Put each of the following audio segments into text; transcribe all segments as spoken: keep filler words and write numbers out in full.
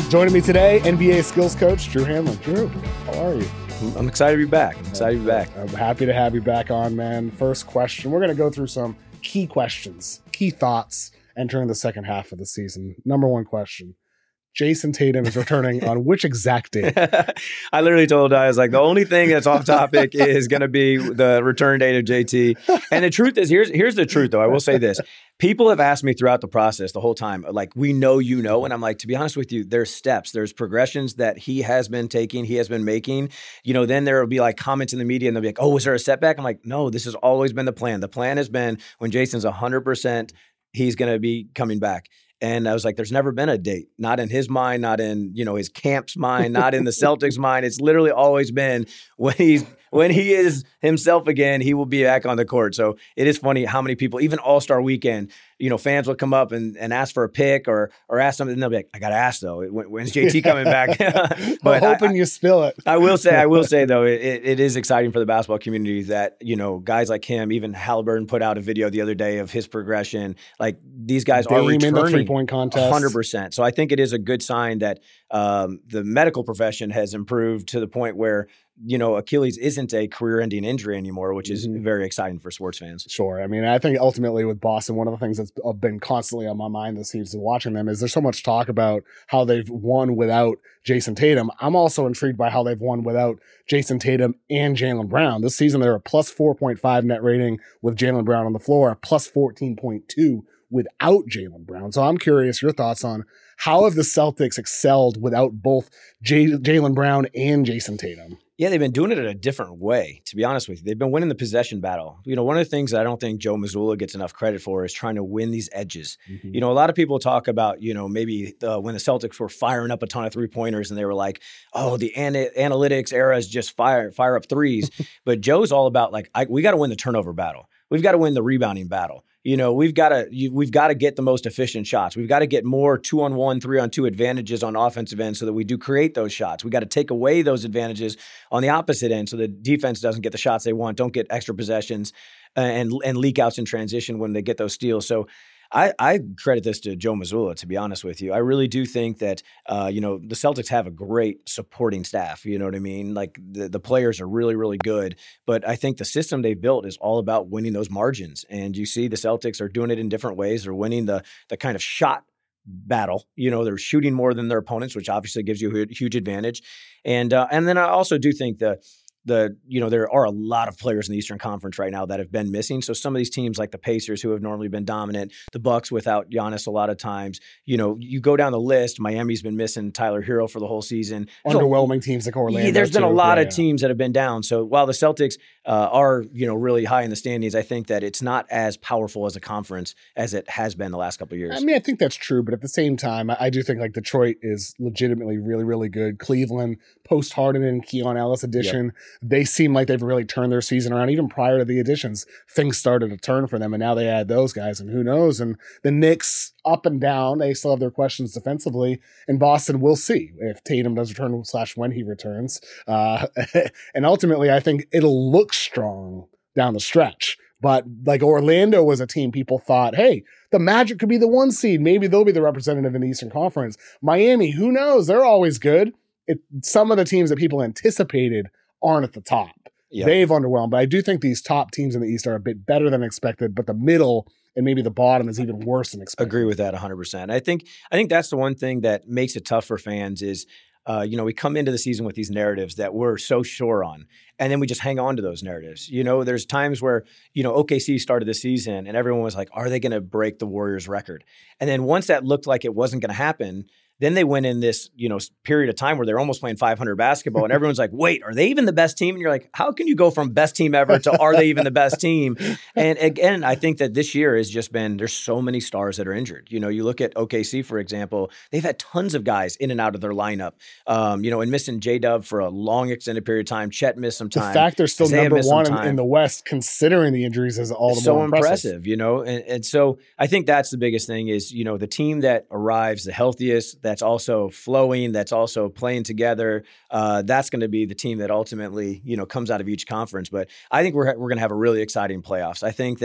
Joining me today, N B A skills coach Drew Hanlen. Drew, how are you? I'm excited to be back. I'm excited to be back. I'm happy to have you back on, man. First question. We're going to go through some key questions, key thoughts entering the second half of the season. Number one question. Jason Tatum is returning on which exact date? I literally told I was like, the only thing that's off topic is going to be the return date of J T. And the truth is, here's here's the truth, though. I will say this. People have asked me throughout the process the whole time, like, we know you know. And I'm like, to be honest with you, there's steps, there's progressions that he has been taking, he has been making. You know, then there will be like comments in the media and they'll be like, oh, was there a setback? I'm like, no, this has always been the plan. The plan has been when Jason's one hundred percent, he's going to be coming back. And I was like, there's never been a date, not in his mind, not in, you know, his camp's mind, not in the Celtics' mind. It's literally always been when he's when he is himself again, he will be back on the court. So it is funny how many people, even All-Star Weekend, you know, fans will come up and, and ask for a pick or or ask something, and they'll be like, I got to ask, though, when, when's J T coming back? But I'm hoping I, you spill it. I will say, I will say, though, it, it is exciting for the basketball community that, you know, guys like him, even Halliburton put out a video the other day of his progression. Like, these guys Dame are returning. In the three-point contest. one hundred percent. So I think it is a good sign that um, the medical profession has improved to the point where, you know, Achilles isn't a career-ending injury anymore, which is mm-hmm. very exciting for sports fans. Sure. I mean, I think ultimately with Boston, one of the things that's been constantly on my mind this season watching them is there's so much talk about how they've won without Jason Tatum. I'm also intrigued by how they've won without Jason Tatum and Jaylen Brown. This season, they're a plus four point five net rating with Jaylen Brown on the floor, a plus fourteen point two without Jaylen Brown. So I'm curious your thoughts on how have the Celtics excelled without both J- Jaylen Brown and Jason Tatum? Yeah, they've been doing it in a different way, to be honest with you. They've been winning the possession battle. You know, one of the things that I don't think Joe Mazzulla gets enough credit for is trying to win these edges. Mm-hmm. You know, a lot of people talk about, you know, maybe uh, when the Celtics were firing up a ton of three-pointers and they were like, oh, the ana- analytics era is just fire fire up threes. But Joe's all about, like, I, we got to win the turnover battle. We've got to win the rebounding battle. You know, we've got to you, we've got to get the most efficient shots. We've got to get more two-on-one, three-on-two advantages on offensive end so that we do create those shots. We got to take away those advantages on the opposite end so the defense doesn't get the shots they want, don't get extra possessions and and leak outs in transition when they get those steals. So I, I credit this to Joe Mazzulla, to be honest with you. I really do think that, uh, you know, the Celtics have a great supporting staff. You know what I mean? Like, the, the players are really, really good. But I think the system they've built is all about winning those margins. And you see the Celtics are doing it in different ways. They're winning the the kind of shot battle. You know, they're shooting more than their opponents, which obviously gives you a huge advantage. And uh, and then I also do think that The, you know, there are a lot of players in the Eastern Conference right now that have been missing. So some of these teams like the Pacers, who have normally been dominant, the Bucks without Giannis a lot of times, you know, you go down the list, Miami's been missing Tyler Hero for the whole season. Underwhelming so, teams like Orlando. Yeah, there's been too. a lot yeah, of yeah. teams that have been down. So while the Celtics uh, are, you know, really high in the standings, I think that it's not as powerful as a conference as it has been the last couple of years. I mean, I think that's true. But at the same time, I, I do think like Detroit is legitimately really, really good. Cleveland, post Harden and Keon Ellis addition, yep. they seem like they've really turned their season around. Even prior to the additions, things started to turn for them, and now they add those guys, and who knows? And the Knicks, up and down, they still have their questions defensively. In Boston, we'll see if Tatum does return slash when he returns. Uh, and ultimately, I think it'll look strong down the stretch. But like Orlando was a team people thought, hey, the Magic could be the one seed. Maybe they'll be the representative in the Eastern Conference. Miami, who knows? They're always good. It, some of the teams that people anticipated aren't at the top. Yep. They've underwhelmed, but I do think these top teams in the East are a bit better than expected, but the middle and maybe the bottom is even worse than expected. Agree with that one hundred percent. I think I think that's the one thing that makes it tough for fans is, uh, you know, we come into the season with these narratives that we're so sure on, and then we just hang on to those narratives. You know, there's times where, you know, O K C started the season and everyone was like, are they going to break the Warriors record? And then once that looked like it wasn't going to happen, then they went in this, you know, period of time where they're almost playing five hundred basketball, and everyone's like, wait, are they even the best team? And you're like, how can you go from best team ever to are they even the best team? And again, I think that this year has just been, there's so many stars that are injured. You know, you look at O K C, for example, they've had tons of guys in and out of their lineup, um, you know, and missing J-Dub for a long extended period of time. Chet missed some time. The fact they're still Isaiah number one in, in the West, considering the injuries, is all the so more impressive. impressive, you know? And, and so I think that's the biggest thing is, you know, the team that arrives the healthiest, that's also flowing, that's also playing together. Uh, that's going to be the team that ultimately, you know, comes out of each conference. But I think we're we're going to have a really exciting playoffs. I think that,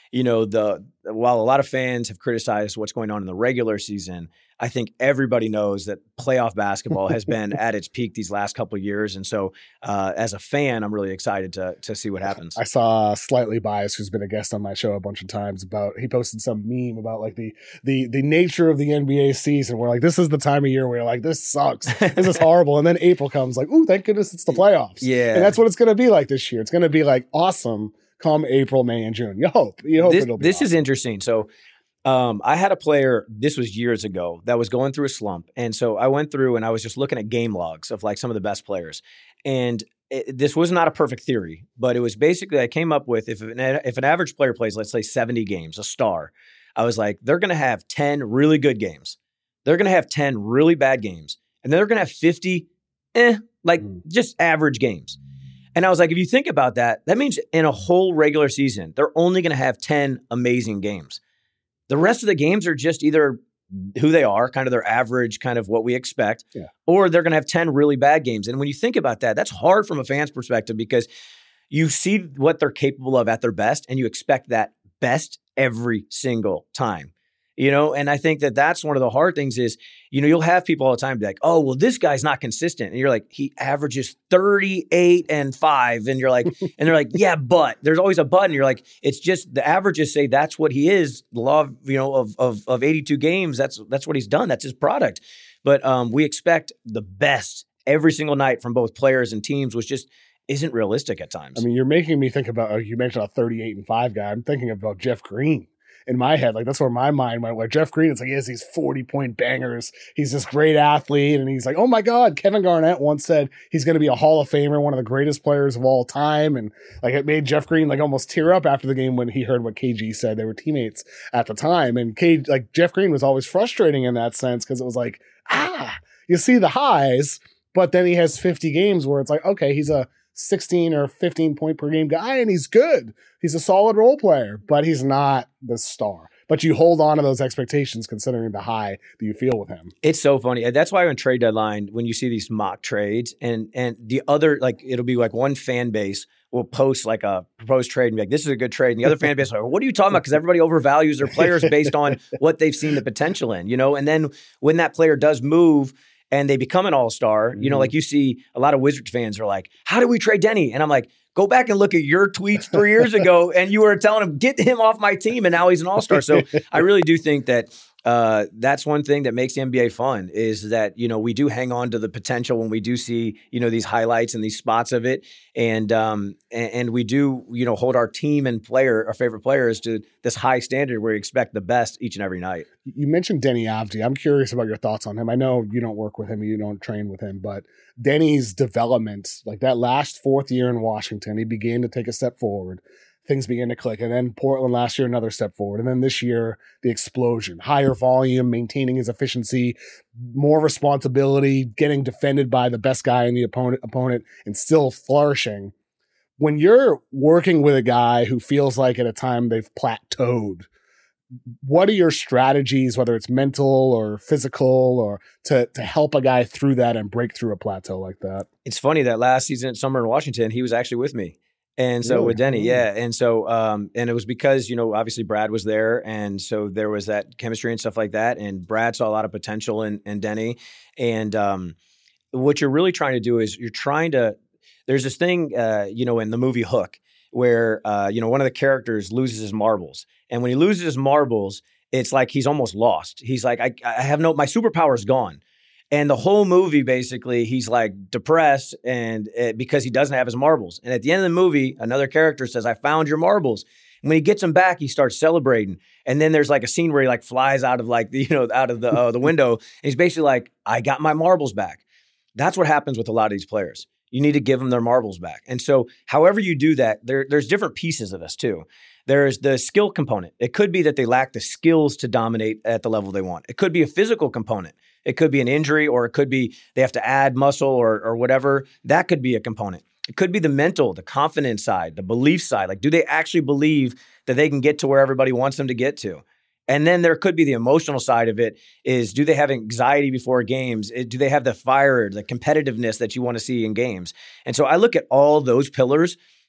you know, the while a lot of fans have criticized what's going on in the regular season, I think everybody knows that playoff basketball has been at its peak these last couple of years. And so uh, as a fan, I'm really excited to to see what happens. I saw Slightly Biased, who's been a guest on my show a bunch of times, about he posted some meme about like the the the nature of the N B A season. Where like this is the time of year where you're like, this sucks. This is horrible. And then April comes like, ooh, thank goodness it's the playoffs. Yeah. And that's what it's gonna be like this year. It's gonna be like awesome come April, May, and June. You hope. You hope this, it'll be This awesome. is interesting. So Um, I had a player, this was years ago, that was going through a slump. And so I went through and I was just looking at game logs of like some of the best players. And it, this was not a perfect theory, but it was basically, I came up with if an, if an average player plays, let's say seventy games, a star, I was like, they're going to have ten really good games. They're going to have ten really bad games. And then they're going to have fifty, eh, like mm. just average games. And I was like, if you think about that, that means in a whole regular season, they're only going to have ten amazing games. The rest of the games are just either who they are, kind of their average, kind of what we expect, yeah. or they're going to have ten really bad games. And when you think about that, that's hard from a fan's perspective because you see what they're capable of at their best and you expect that best every single time. You know, and I think that that's one of the hard things is, you know, you'll have people all the time be like, oh, well, this guy's not consistent. And you're like, he averages thirty-eight and five. And you're like, and they're like, yeah, but there's always a but. And you're like, it's just the averages say that's what he is. The law of, you know, of, of, of eighty-two games. That's, that's what he's done. That's his product. But um, we expect the best every single night from both players and teams, which just isn't realistic at times. I mean, you're making me think about, you mentioned a thirty-eight and five guy. I'm thinking about Jeff Green. In my head, like that's where my mind went. Where Jeff Green, it's like he has these forty point bangers. He's this great athlete, and he's like, oh my God. Kevin Garnett once said he's going to be a Hall of Famer, one of the greatest players of all time, and like it made Jeff Green like almost tear up after the game when he heard what K G said. They were teammates at the time, and K like Jeff Green was always frustrating in that sense because it was like, ah, you see the highs, but then he has fifty games where it's like, okay, he's a sixteen or fifteen point per game guy, and he's good. He's a solid role player, but he's not the star. But you hold on to those expectations considering the high that you feel with him. It's so funny. That's why on trade deadline, when you see these mock trades and and the other, like it'll be like one fan base will post like a proposed trade and be like, this is a good trade. And the other fan base will like, what are you talking about? Because everybody overvalues their players based on what they've seen the potential in, you know? And then when that player does move and they become an all-star, you know, like you see a lot of Wizards fans are like, how do we trade Denny? And I'm like, go back and look at your tweets three years ago and you were telling him, get him off my team, and now he's an all-star. So I really do think that uh, that's one thing that makes the N B A fun is that, you know, we do hang on to the potential when we do see, you know, these highlights and these spots of it. And um, and, and we do, you know, hold our team and player, our favorite players to this high standard where we expect the best each and every night. You mentioned Denny Avdi. I'm curious about your thoughts on him. I know you don't work with him, you don't train with him, but Denny's development, like that last fourth year in Washington, he began to take a step forward. Things began to click. And then Portland last year, another step forward. And then this year, the explosion, higher volume, maintaining his efficiency, more responsibility, getting defended by the best guy in the opponent, opponent and still flourishing. When you're working with a guy who feels like at a time they've plateaued, what are your strategies, whether it's mental or physical, or to to help a guy through that and break through a plateau like that? It's funny that last season at Summer in Washington, he was actually with me. And so really? with Denny, yeah. And so, um, and it was because, you know, obviously Brad was there. And so there was that chemistry and stuff like that. And Brad saw a lot of potential in, in Denny. And um, what you're really trying to do is you're trying to, there's this thing, uh, you know, in the movie Hook, where, uh, you know, one of the characters loses his marbles. And when he loses his marbles, it's like he's almost lost. He's like, I, I have no, my superpower is gone. And the whole movie, basically, he's like depressed and uh, because he doesn't have his marbles. And at the end of the movie, another character says, I found your marbles. And when he gets them back, he starts celebrating. And then there's like a scene where he like flies out of like, the, you know, out of the uh, the window. And he's basically like, I got my marbles back. That's what happens with a lot of these players. You need to give them their marbles back. And so however you do that, there, there's different pieces of this too. There's the skill component. It could be that they lack the skills to dominate at the level they want. It could be a physical component. It could be an injury, or it could be they have to add muscle or or whatever. That could be a component. It could be the mental, the confidence side, the belief side. Like, do they actually believe that they can get to where everybody wants them to get to? And then there could be the emotional side of it is, do they have anxiety before games? Do they have the fire, the competitiveness that you want to see in games? And so I look at all those pillars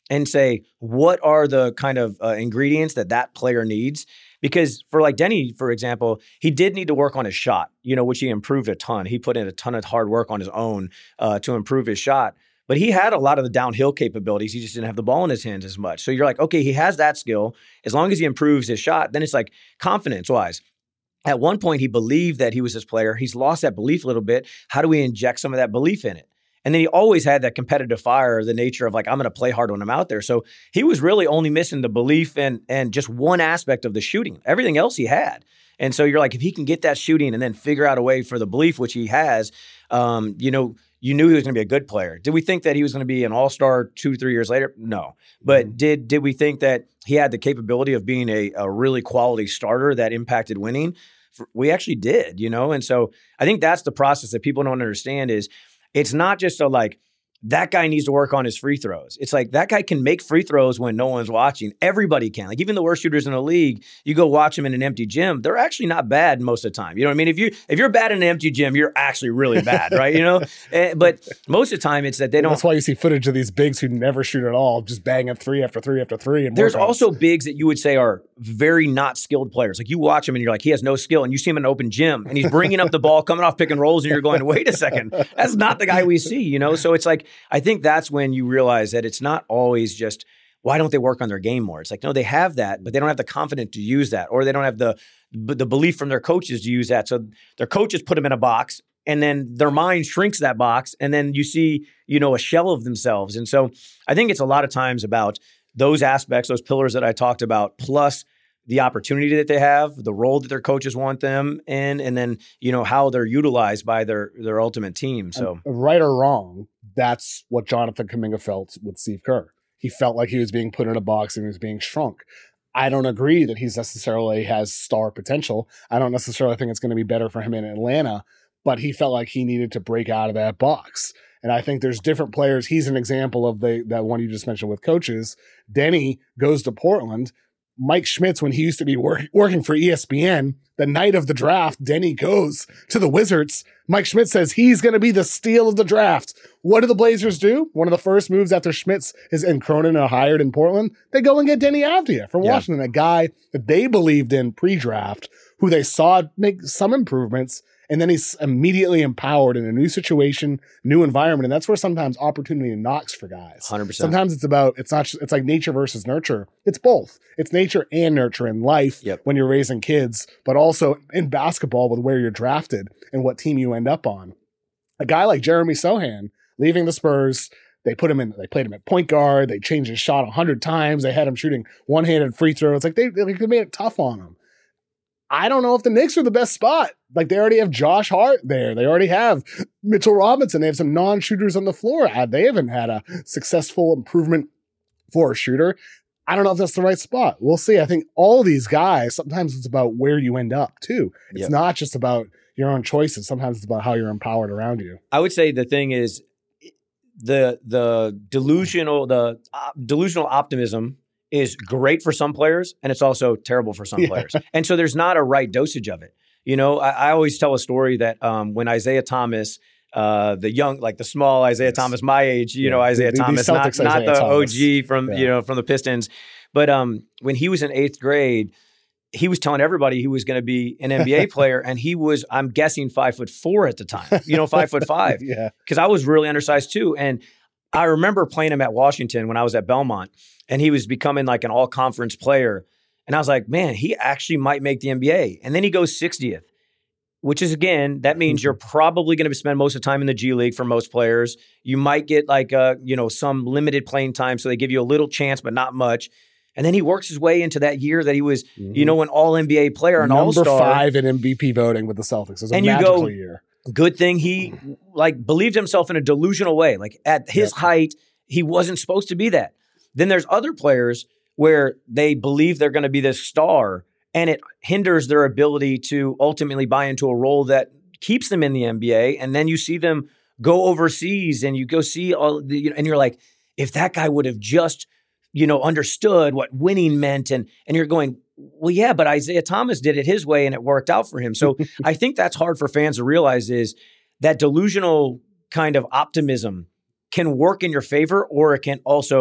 and say, what are the kind of uh, ingredients that that player needs? Because for like Denny, for example, he did need to work on his shot, you know, which he improved a ton. He put in a ton of hard work on his own uh, to improve his shot. But he had a lot of the downhill capabilities. He just didn't have the ball in his hands as much. So you're like, okay, he has that skill. As long as he improves his shot, then it's like confidence-wise. At one point, he believed that he was this player. He's lost that belief a little bit. How do we inject some of that belief in it? And then he always had that competitive fire, the nature of like, I'm going to play hard when I'm out there. So he was really only missing the belief and and just one aspect of the shooting. Everything else he had. And so you're like, if he can get that shooting and then figure out a way for the belief, which he has, um, you know, you knew he was going to be a good player. Did we think that he was going to be an all-star two, three years later? No. But mm-hmm. did did we think that he had the capability of being a, a really quality starter that impacted winning? We actually did, you know? And so I think that's the process that people don't understand is it's not just a like, that guy needs to work on his free throws. It's like that guy can make free throws when no one's watching. Everybody can. Like even the worst shooters in the league, you go watch them in an empty gym, they're actually not bad most of the time. You know what I mean? If you if you're bad in an empty gym, you're actually really bad, right? You know. Uh, but most of the time, it's that they don't. That's why you see footage of these bigs who never shoot at all, just bang up three after three after three. And there's also bigs that you would say are very not skilled players. Like you watch him and you're like, he has no skill, and you see him in an open gym and he's bringing up the ball, coming off pick and rolls, and you're going, wait a second, that's not the guy we see. You know. So it's like I think that's when you realize that it's not always just, why don't they work on their game more? It's like, no, they have that, but they don't have the confidence to use that, or they don't have the the belief from their coaches to use that. So their coaches put them in a box, and then their mind shrinks that box, and then you see, you know, a shell of themselves. And so I think it's a lot of times about those aspects, those pillars that I talked about, plus the opportunity that they have, the role that their coaches want them in, and then, you know, how they're utilized by their their ultimate team. So and right or wrong, that's what Jonathan Kuminga felt with Steve Kerr. He felt like he was being put in a box and he was being shrunk. I don't agree that he's necessarily has star potential. I don't necessarily think it's going to be better for him in Atlanta, but he felt like he needed to break out of that box. And I think there's different players. He's an example of the that one you just mentioned with coaches. Denny goes to Portland. Mike Schmitz, when he used to be work, working for E S P N, the night of the draft, Denny goes to the Wizards. Mike Schmitz says he's going to be the steal of the draft. What do the Blazers do? One of the first moves after Schmitz is and Cronin are hired in Portland, they go and get Denny Avdia from yeah. Washington, a guy that they believed in pre-draft, who they saw make some improvements, and then he's immediately empowered in a new situation, new environment. And that's where sometimes opportunity knocks for guys. one hundred percent. Sometimes it's about, it's not, it's like nature versus nurture. It's both. It's nature and nurture in life yep. when you're raising kids, but also in basketball with where you're drafted and what team you end up on. A guy like Jeremy Sohan leaving the Spurs, they put him in, they played him at point guard. They changed his shot a hundred times. They had him shooting one-handed free throws. Like they, like they made it tough on him. I don't know if the Knicks are the best spot. Like they already have Josh Hart there. They already have Mitchell Robinson. They have some non-shooters on the floor. They haven't had a successful improvement for a shooter. I don't know if that's the right spot. We'll see. I think all these guys, sometimes it's about where you end up too. It's yep. not just about your own choices. Sometimes it's about how you're empowered around you. I would say the thing is the, the delusional, the uh, delusional optimism is great for some players, and it's also terrible for some yeah. players. And so there's not a right dosage of it. You know, I, I always tell a story that um, when Isaiah Thomas, uh, the young, like the small Isaiah yes. Thomas, my age, you yeah. know, Isaiah the, Thomas, not, Isaiah not the Thomas. O G from, yeah. you know, from the Pistons. But um, when he was in eighth grade, he was telling everybody he was going to be an N B A player. And he was, I'm guessing, five foot four at the time, you know, five foot five. Yeah. Because I was really undersized too. And I remember playing him at Washington when I was at Belmont. And he was becoming like an all-conference player. And I was like, man, he actually might make the N B A. And then he goes sixtieth, which is, again, that means you're probably going to spend most of the time in the G League for most players. You might get like, uh, you know, some limited playing time. So they give you a little chance, but not much. And then he works his way into that year that he was, mm-hmm. you know, an all-N B A player, an Number all-star. Number five in M V P voting with the Celtics. It was a and magical you go, year. Good thing he, like, believed himself in a delusional way. Like, at his yep. height, he wasn't supposed to be that. Then there's other players where they believe they're going to be this star, and it hinders their ability to ultimately buy into a role that keeps them in the N B A. And then you see them go overseas, and you go see all the, you know, and you're like, if that guy would have just, you know, understood what winning meant, and and you're going, well, yeah, but Isaiah Thomas did it his way, and it worked out for him. So I think that's hard for fans to realize, is that delusional kind of optimism can work in your favor, or it can also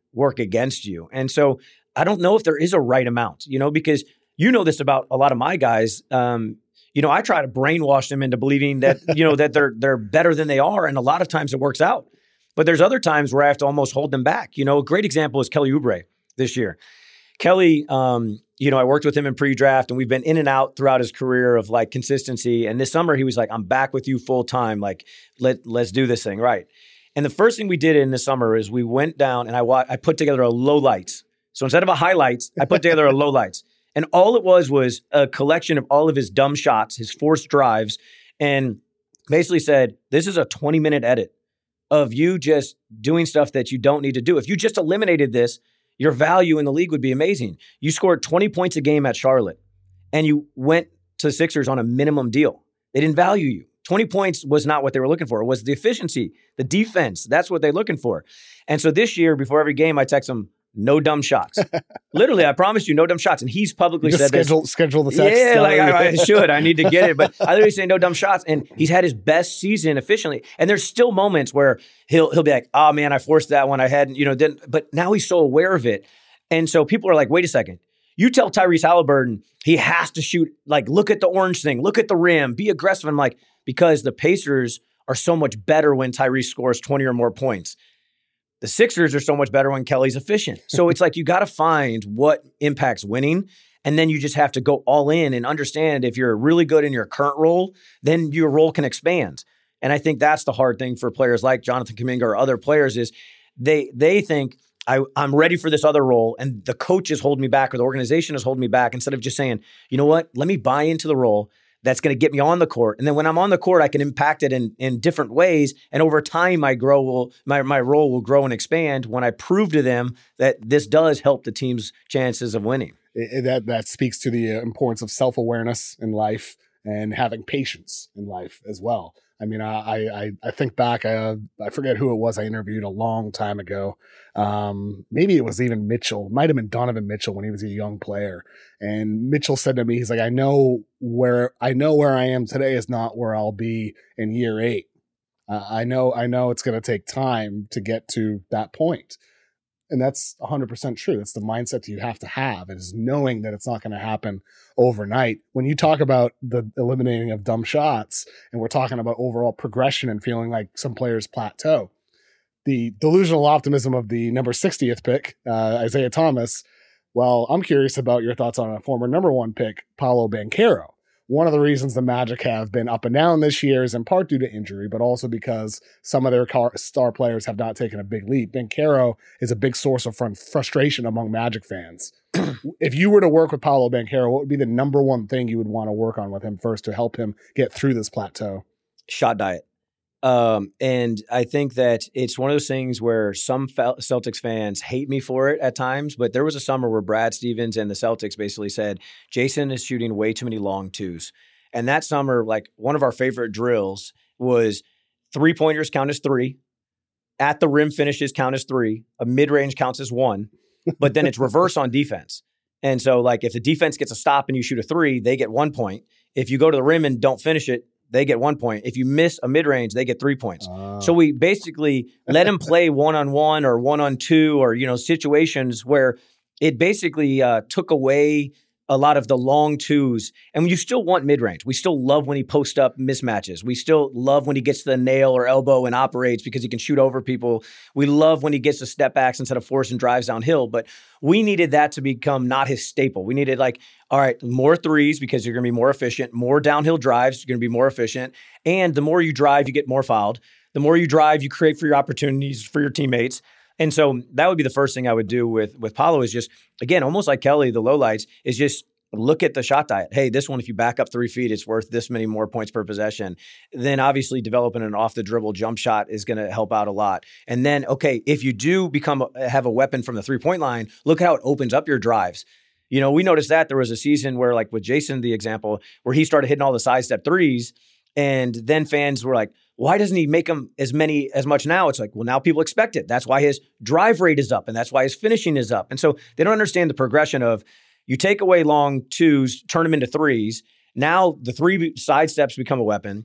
work against you. And so I don't know if there is a right amount, you know, because you know this about a lot of my guys. Um, you know, I try to brainwash them into believing that, you know, that they're they're better than they are. And a lot of times it works out. But there's other times where I have to almost hold them back. You know, a great example is Kelly Oubre this year. Kelly, um, you know, I worked with him in pre-draft, and we've been in and out throughout his career of like consistency. And this summer he was like, I'm back with you full time. Like, let, let's do this thing. Right. And the first thing we did in the summer is we went down and I wa- I put together a low lights. So instead of a highlights, I put together a low lights. And all it was was a collection of all of his dumb shots, his forced drives, and basically said, this is a twenty minute edit of you just doing stuff that you don't need to do. If you just eliminated this, your value in the league would be amazing. You scored twenty points a game at Charlotte, and you went to the Sixers on a minimum deal. They didn't value you. twenty points was not what they were looking for. It was the efficiency, the defense. That's what they're looking for. And so this year, before every game, I text them, no dumb shots. Literally, I promise you, no dumb shots. And he's publicly Just said schedule, this. Schedule the sex. Yeah, like I, I should. I need to get it. But I literally say no dumb shots. And he's had his best season efficiently. And there's still moments where he'll he'll be like, oh man, I forced that one. I hadn't, you know, didn't. But now he's so aware of it. And so people are like, wait a second. You tell Tyrese Halliburton he has to shoot, like, look at the orange thing, look at the rim, be aggressive. I'm like, because the Pacers are so much better when Tyrese scores twenty or more points. The Sixers are so much better when Kelly's efficient. So it's like you got to find what impacts winning, and then you just have to go all in and understand if you're really good in your current role, then your role can expand. And I think that's the hard thing for players like Jonathan Kuminga or other players is they they think, I, I'm ready for this other role, and the coach is holding me back or the organization is holding me back instead of just saying, you know what, let me buy into the role that's going to get me on the court. And then when I'm on the court, I can impact it in, in different ways. And over time, my grow will my, my role will grow and expand when I prove to them that this does help the team's chances of winning. It, that that speaks to the importance of self-awareness in life and having patience in life as well. I mean, I I, I think back, I, I forget who it was I interviewed a long time ago. Um, maybe it was even Mitchell. It might have been Donovan Mitchell when he was a young player. And Mitchell said to me, he's like, I know where I know where I am today is not where I'll be in year eight. Uh, I know I know it's going to take time to get to that point. And that's one hundred percent true. It's the mindset that you have to have. It is knowing that it's not going to happen overnight. When you talk about the eliminating of dumb shots, and we're talking about overall progression and feeling like some players plateau, the delusional optimism of the number sixtieth pick, uh, Isaiah Thomas, well, I'm curious about your thoughts on a former number one pick, Paolo Banchero. One of the reasons the Magic have been up and down this year is in part due to injury, but also because some of their car- star players have not taken a big leap. Banchero is a big source of fr- frustration among Magic fans. If you were to work with Paolo Banchero, what would be the number one thing you would want to work on with him first to help him get through this plateau? Shot diet. Um, and I think that it's one of those things where some Celtics fans hate me for it at times, but there was a summer where Brad Stevens and the Celtics basically said, Jason is shooting way too many long twos. And that summer, like one of our favorite drills was three-pointers count as three, at the rim finishes count as three, a mid-range counts as one, but then it's reverse on defense. And so like if the defense gets a stop and you shoot a three, they get one point. If you go to the rim and don't finish it, they get one point. If you miss a mid-range, they get three points. Oh. So we basically let them play one-on-one or one-on-two or, you know, situations where it basically uh, took away a lot of the long twos. And you still want mid-range. We still love when he posts up mismatches. We still love when he gets to the nail or elbow and operates because he can shoot over people. We love when he gets to step backs instead of forcing drives downhill. But we needed that to become not his staple. We needed like, all right, more threes because you're going to be more efficient, more downhill drives, you're going to be more efficient. And the more you drive, you get more fouled. The more you drive, you create for your opportunities for your teammates. And so that would be the first thing I would do with, with Paolo is just, again, almost like Kelly, the lowlights, is just look at the shot diet. Hey, this one, if you back up three feet, it's worth this many more points per possession. Then obviously developing an off-the-dribble jump shot is going to help out a lot. And then, okay, if you do become a, have a weapon from the three-point line, look how it opens up your drives. You know, we noticed that there was a season where, like with Jason, the example, where he started hitting all the sidestep threes, and then fans were like, why doesn't he make them as many, as much now? It's like, well, now people expect it. That's why his drive rate is up, and that's why his finishing is up. And so they don't understand the progression of you take away long twos, turn them into threes. Now the three side steps become a weapon.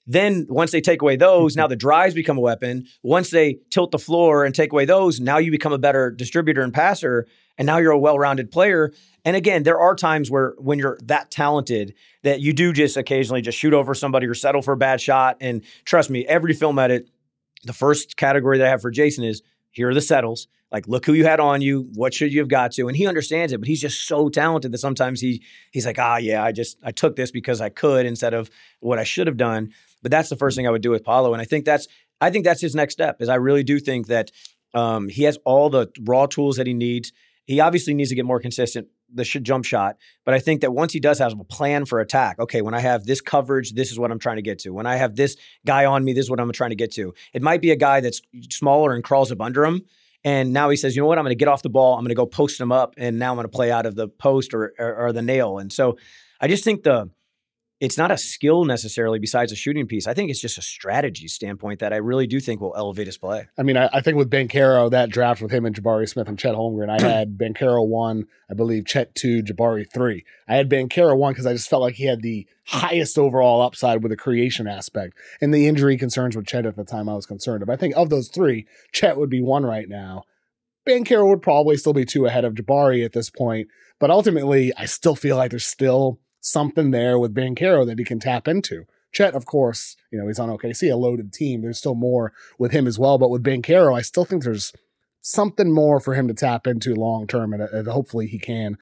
Then once they take away those, now the drives become a weapon. Once they tilt the floor and take away those, now you become a better distributor and passer, and now you're a well-rounded player. And again, there are times where when you're that talented that you do just occasionally just shoot over somebody or settle for a bad shot. And trust me, every film edit, the first category that I have for Jason is, here are the settles. Like, look who you had on you. What should you have got to? And he understands it, but he's just so talented that sometimes he he's like, ah, yeah, I just, I took this because I could instead of what I should have done. But that's the first thing I would do with Paolo. And I think that's, I think that's his next step is I really do think that um, he has all the raw tools that he needs. He obviously needs to get more consistent, the sh- jump shot. But I think that once he does have a plan for attack, okay, when I have this coverage, this is what I'm trying to get to. When I have this guy on me, this is what I'm trying to get to. It might be a guy that's smaller and crawls up under him. And now he says, you know what, I'm going to get off the ball. I'm going to go post him up. And now I'm going to play out of the post or, or, or the nail. And so I just think the it's not a skill necessarily besides a shooting piece. I think it's just a strategy standpoint that I really do think will elevate his play. I mean, I, I think with Banchero, that draft with him and Jabari Smith and Chet Holmgren, I had Banchero one, I believe Chet two, Jabari three. I had Banchero one because I just felt like he had the highest overall upside with the creation aspect. And the injury concerns with Chet at the time I was concerned about. I think of those three, Chet would be one right now. Banchero would probably still be two ahead of Jabari at this point. But ultimately, I still feel like there's still something there with Banchero that he can tap into. Chet, of course, you know, he's on O K C, a loaded team. There's still more with him as well. But with Banchero, I still think there's something more for him to tap into long term, and, and hopefully he can.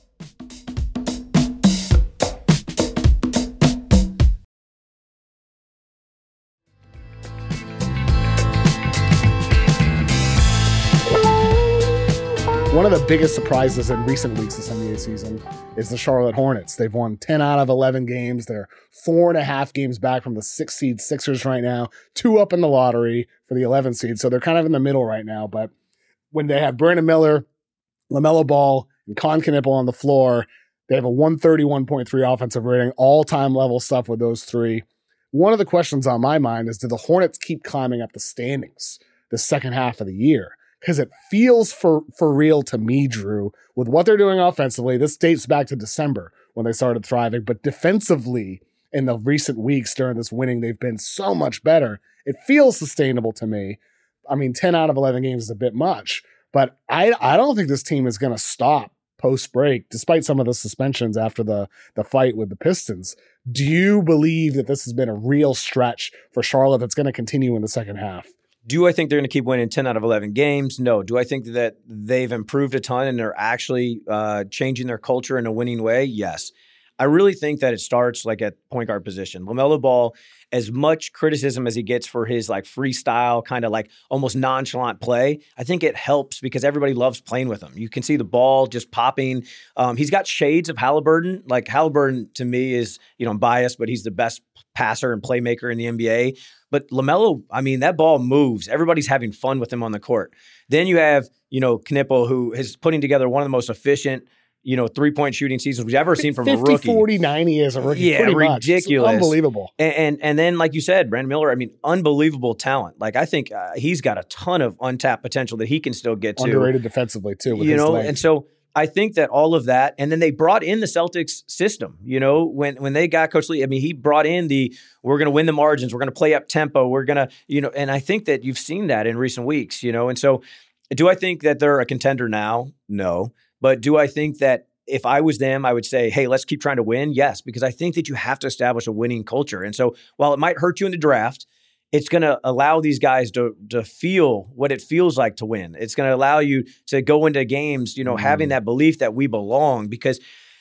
One of the biggest surprises in recent weeks this N B A season is the Charlotte Hornets. They've won ten out of eleven games. They're four and a half games back from the six seed Sixers right now, two up in the lottery for the eleventh seed. So they're kind of in the middle right now. But when they have Brandon Miller, LaMelo Ball, and Con Knipple on the floor, they have a one thirty-one point three offensive rating, all-time level stuff with those three. One of the questions on my mind is, do the Hornets keep climbing up the standings the second half of the year? Because it feels for, for real to me, Drew, with what they're doing offensively. This dates back to December when they started thriving, but defensively in the recent weeks during this winning, they've been so much better. It feels sustainable to me. I mean, ten out of eleven games is a bit much, but I, I don't think this team is going to stop post-break, despite some of the suspensions after the, the fight with the Pistons. Do you believe that this has been a real stretch for Charlotte that's going to continue in the second half? Do I think they're going to keep winning ten out of eleven games? No. Do I think that they've improved a ton and they're actually uh, changing their culture in a winning way? Yes. I really think that it starts like at point guard position. LaMelo Ball, as much criticism as he gets for his like freestyle, kind of like almost nonchalant play, I think it helps because everybody loves playing with him. You can see the ball just popping. Um, he's got shades of Halliburton. Like Halliburton to me is, you know, I'm biased, but he's the best passer and playmaker in the N B A. But LaMelo, I mean, that ball moves. Everybody's having fun with him on the court. Then you have, you know, Knipple, who is putting together one of the most efficient, you know, three-point shooting seasons we've ever seen from a rookie. fifty, forty, ninety as a rookie. Yeah, pretty ridiculous. Much. Unbelievable. And, and and then, like you said, Brandon Miller, I mean, unbelievable talent. Like, I think uh, he's got a ton of untapped potential that he can still get to. Underrated defensively, too, with you his know, length. And so I think that all of that, and then they brought in the Celtics system, you know, when when they got Coach Lee, I mean, he brought in the, we're going to win the margins, we're going to play up tempo, we're going to, you know, and I think that you've seen that in recent weeks, you know, and so do I think that they're a contender now? No. But do I think that if I was them, I would say, hey, let's keep trying to win? Yes, because I think that you have to establish a winning culture. And so while it might hurt you in the draft, it's going to allow these guys to to feel what it feels like to win. It's going to allow you to go into games, you know, mm. having that belief that we belong. Because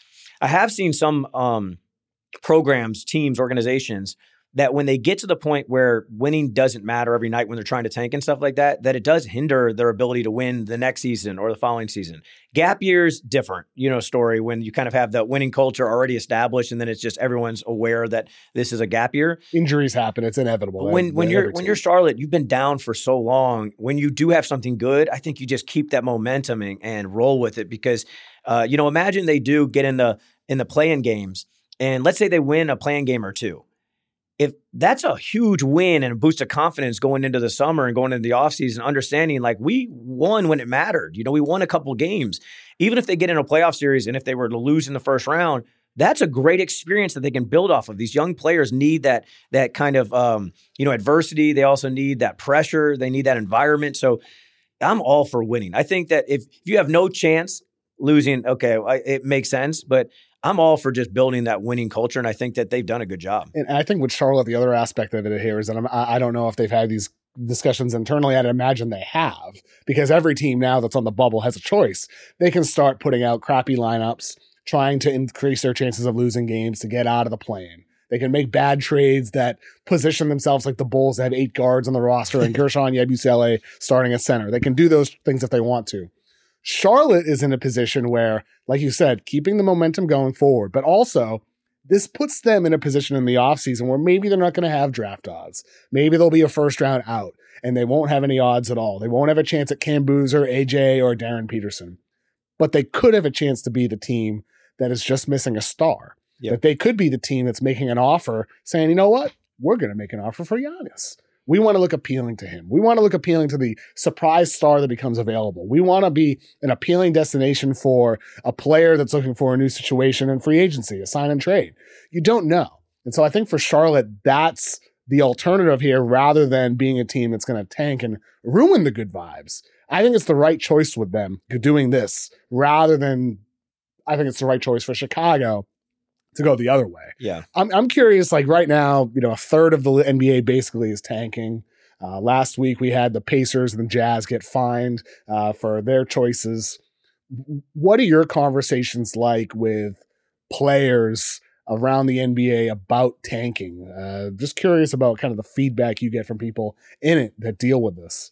I have seen some um, programs, teams, organizations that when they get to the point where winning doesn't matter every night when they're trying to tank and stuff like that, that it does hinder their ability to win the next season or the following season. Gap years, different, you know, story when you kind of have that winning culture already established and then it's just everyone's aware that this is a gap year. Injuries happen. It's inevitable. But when when you're when you're Charlotte, you've been down for so long. When you do have something good, I think you just keep that momentum and, and roll with it because, uh, you know, imagine they do get in the in the play-in games and let's say they win a play-in game or two. If that's a huge win and a boost of confidence going into the summer and going into the offseason, understanding like we won when it mattered. You know, we won a couple games. Even if they get in a playoff series and if they were to lose in the first round, that's a great experience that they can build off of. These young players need that that kind of um, you know adversity. They also need that pressure. They need that environment. So I'm all for winning. I think that if, if you have no chance losing, okay, I, it makes sense. But I'm all for just building that winning culture, and I think that they've done a good job. And I think with Charlotte, the other aspect of it here is that I'm, I don't know if they've had these discussions internally. I'd imagine they have, because every team now that's on the bubble has a choice. They can start putting out crappy lineups, trying to increase their chances of losing games to get out of the play-in. They can make bad trades that position themselves like the Bulls that have eight guards on the roster and Gershon Yabusele starting at center. They can do those things if they want to. Charlotte is in a position where, like you said, keeping the momentum going forward, but also this puts them in a position in the offseason where maybe they're not going to have draft odds. Maybe they'll be a first round out and they won't have any odds at all. They won't have a chance at Cam Boozer, A J, or Darren Peterson, but they could have a chance to be the team that is just missing a star. Yep. That they could be the team that's making an offer saying, you know what, we're going to make an offer for Giannis. We want to look appealing to him. We want to look appealing to the surprise star that becomes available. We want to be an appealing destination for a player that's looking for a new situation in free agency, a sign and trade. You don't know. And so I think for Charlotte, that's the alternative here rather than being a team that's going to tank and ruin the good vibes. I think it's the right choice with them doing this rather than I think it's the right choice for Chicago to go the other way. Yeah. I'm I'm curious, like right now, you know, a third of the N B A basically is tanking. Uh, last week we had the Pacers and the Jazz get fined uh, for their choices. What are your conversations like with players around the N B A about tanking? Uh, just curious about kind of the feedback you get from people in it that deal with this.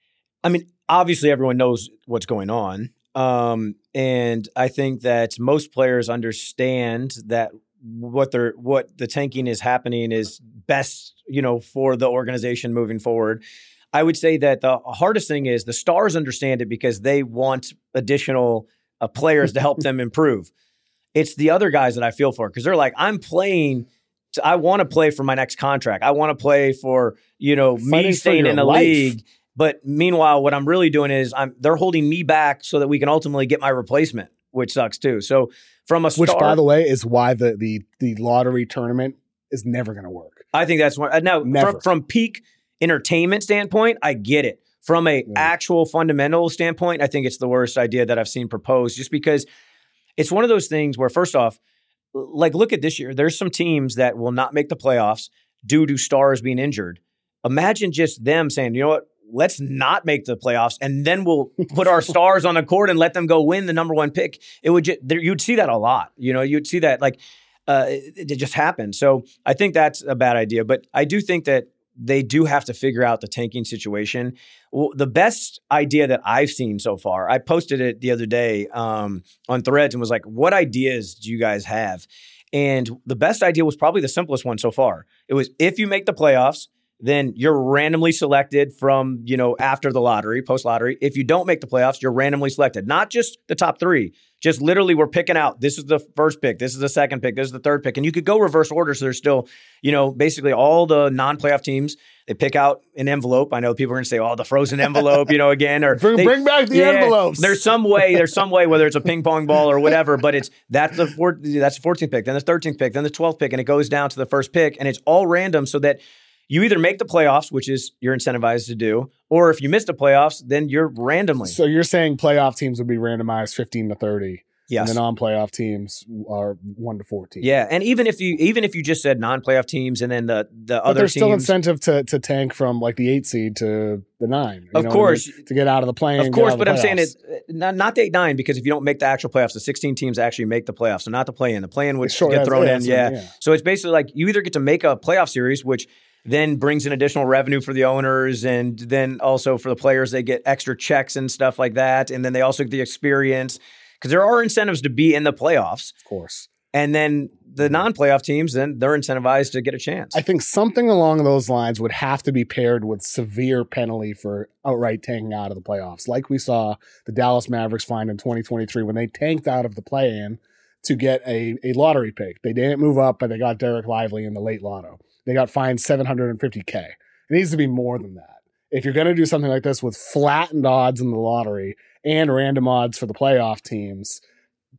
I mean, obviously everyone knows what's going on. Um, and I think that most players understand that what they're, what the tanking is happening is best, you know, for the organization moving forward. I would say that the hardest thing is the stars understand it because they want additional uh, players to help them improve. It's the other guys that I feel for because they're like, I'm playing. To, I want to play for my next contract. I want to play for, you know, me staying in the life. league. But meanwhile, what I'm really doing is I'm they're holding me back so that we can ultimately get my replacement, which sucks too. So from a which, star, by the way, is why the the the lottery tournament is never going to work. I think that's one. Now, from, from peak entertainment standpoint, I get it. From a yeah. actual fundamental standpoint, I think it's the worst idea that I've seen proposed. Just because it's one of those things where, first off, like look at this year. There's some teams that will not make the playoffs due to stars being injured. Imagine just them saying, you know what? Let's not make the playoffs, and then we'll put our stars on the court and let them go win the number one pick. It would just, there, you'd see that a lot. You know, you'd see that like uh, it, it just happened. So I think that's a bad idea. But I do think that they do have to figure out the tanking situation. Well, the best idea that I've seen so far, I posted it the other day um, on Threads and was like, "What ideas do you guys have?" And the best idea was probably the simplest one so far. It was if you make the playoffs, then you're randomly selected from, you know, after the lottery, post-lottery. If you don't make the playoffs, you're randomly selected. Not just the top three. Just literally we're picking out, this is the first pick, this is the second pick, this is the third pick. And you could go reverse order. So there's still, you know, basically all the non-playoff teams, they pick out an envelope. I know people are going to say, oh, the frozen envelope, you know, again. Or bring, they, bring back the yeah, envelopes. There's some way, there's some way, whether it's a ping pong ball or whatever, but it's that's the four, that's the fourteenth pick, then the thirteenth pick, then the twelfth pick, and it goes down to the first pick. And it's all random so that you either make the playoffs, which is you're incentivized to do, or if you miss the playoffs, then you're randomly. So you're saying playoff teams would be randomized fifteen to thirty. Yes. And the non-playoff teams are one to fourteen. Yeah, and even if you even if you just said non-playoff teams and then the the but other there's teams, still incentive to to tank from like the eight seed to the nine. Of course, I mean? To get out of the play-in. Of course, but I'm saying it's not, not the eight nine because if you don't make the actual playoffs, the sixteen teams actually make the playoffs. So not the play-in. The play-in would sure, get thrown yeah, in. Yeah. yeah. So it's basically like you either get to make a playoff series, which then brings in additional revenue for the owners, and then also for the players, they get extra checks and stuff like that. And then they also get the experience because there are incentives to be in the playoffs. Of course. And then the non-playoff teams, then they're incentivized to get a chance. I think something along those lines would have to be paired with severe penalty for outright tanking out of the playoffs, like we saw the Dallas Mavericks find in twenty twenty-three when they tanked out of the play-in to get a, a lottery pick. They didn't move up, but they got Derek Lively in the late lotto. They got fined seven hundred fifty K. It needs to be more than that. If you're going to do something like this with flattened odds in the lottery and random odds for the playoff teams,